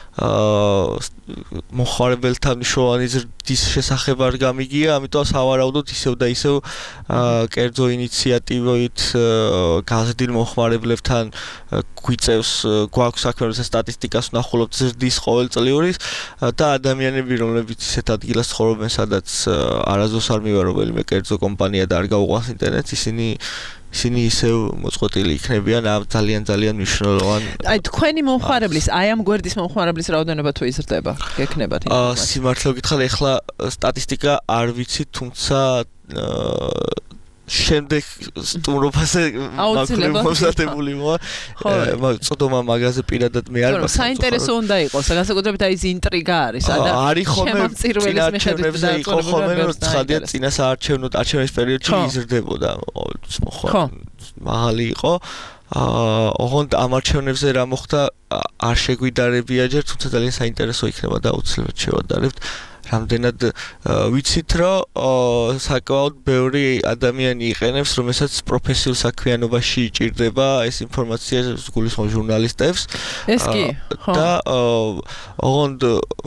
მოხარებელთა მნიშვნელოვანი ზრდის შესახებ არ გამიგია, ამიტომ სავარაუდოდ ისევ და ისევ კერძო ინიციატივით გაზრდილ მოხმარებლებთან გვიწევს გვაქვს საქმე სტატისტიკას ვნახულობთ ზრდის ყოველწლიური და ადამიანები რომლებიც ისეთ ადგილას ცხოვრობენ სადაც არასდროს არ მივა რომელიმე კერძო კომპანია და არ გაუყვანს ინტერნეტს ისინი ისევ მოწყვეტილი იქნებიან ამ ძალიან მნიშვნელოვან აი თქვენი მომხმარებლის აი ამ გვერდის მომხმარებლის რაოდენობა თუ იზრდება გექნებათ სიმართლე გითხრათ ეხლა სტატისტიკა არ ვიცი თუმცა შემდეგ სტუმრობაზე მომზადებული მოა. წოდომა მაგაზე პირადად მე არ მაქვს. საინტერესო უნდა იყოს, განსაკუთრებით აი ეს ინტრიგა არის, არის ხოლმე წინაარჩევნებზე იყო ხოლმე რომ ცხადია წინა საარჩევნო არჩევნის პერიოდში იზრდებოდა. ხო. მაღალი იყო. ოღონდ ამ არჩევნებზე რა მოხდა არ შეგვიდარებია ჯერ, თუმცა ძალიან საინტერესო იქნება და აუცილებლად შევადარებთ. რამდენად ვიცით რომ საკმაოდ ბევრი ადამიანი იყენებს, რომელსაც პროფესიულ საქმიანობაში ჭირდება ეს ინფორმაცია გულისხმობს ჟურნალისტებს. ეს კი, ხო. და ოღონდ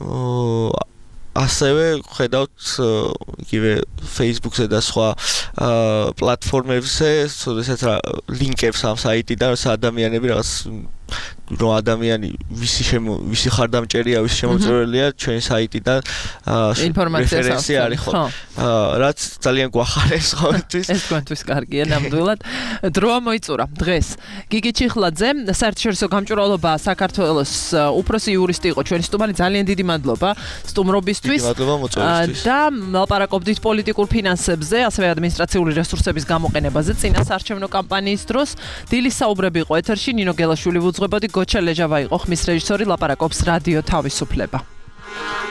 ასევე ხედავთ იგივე Facebook-ზე და სხვა პლატფორმებზე, შესაძლოა რა ლინკებს ამ საიტიდან, რომ ადამიანები რაღაც რომ ადამიანი ვისი ხარდამჭერია, ვისი შემოწირულია ჩვენი საიტიდან რეფერენსია არის ხო? რაც ძალიან გვახარებს ყოველთვის. ეს თქვენთვის კარგია ნამდვილად. დროა მოიწურა დღეს. გიგი ჩიხლაძე, საერთაშორისო გამჭვირვალობა საქართველოს უფროსი იურისტი იყო ჩვენი სტუმარი. ძალიან დიდი მადლობა სტუმრობისთვის. მადლობა მოწვევისთვის. და ლაპარაკობდით პოლიტიკურ ფინანსებზე, ასევე ადმინისტრაციული რესურსების გამოყენებაზე წინა საარჩევნო კამპანიის დროს. დილის საუბრები იყო ეთერში, ნინო გელაშვილი ვუძღვებოდი, გოჩა ლეჟავა იყო ხმის რეჟისორი, ლაპარაკობს რადიო თავისუფლება.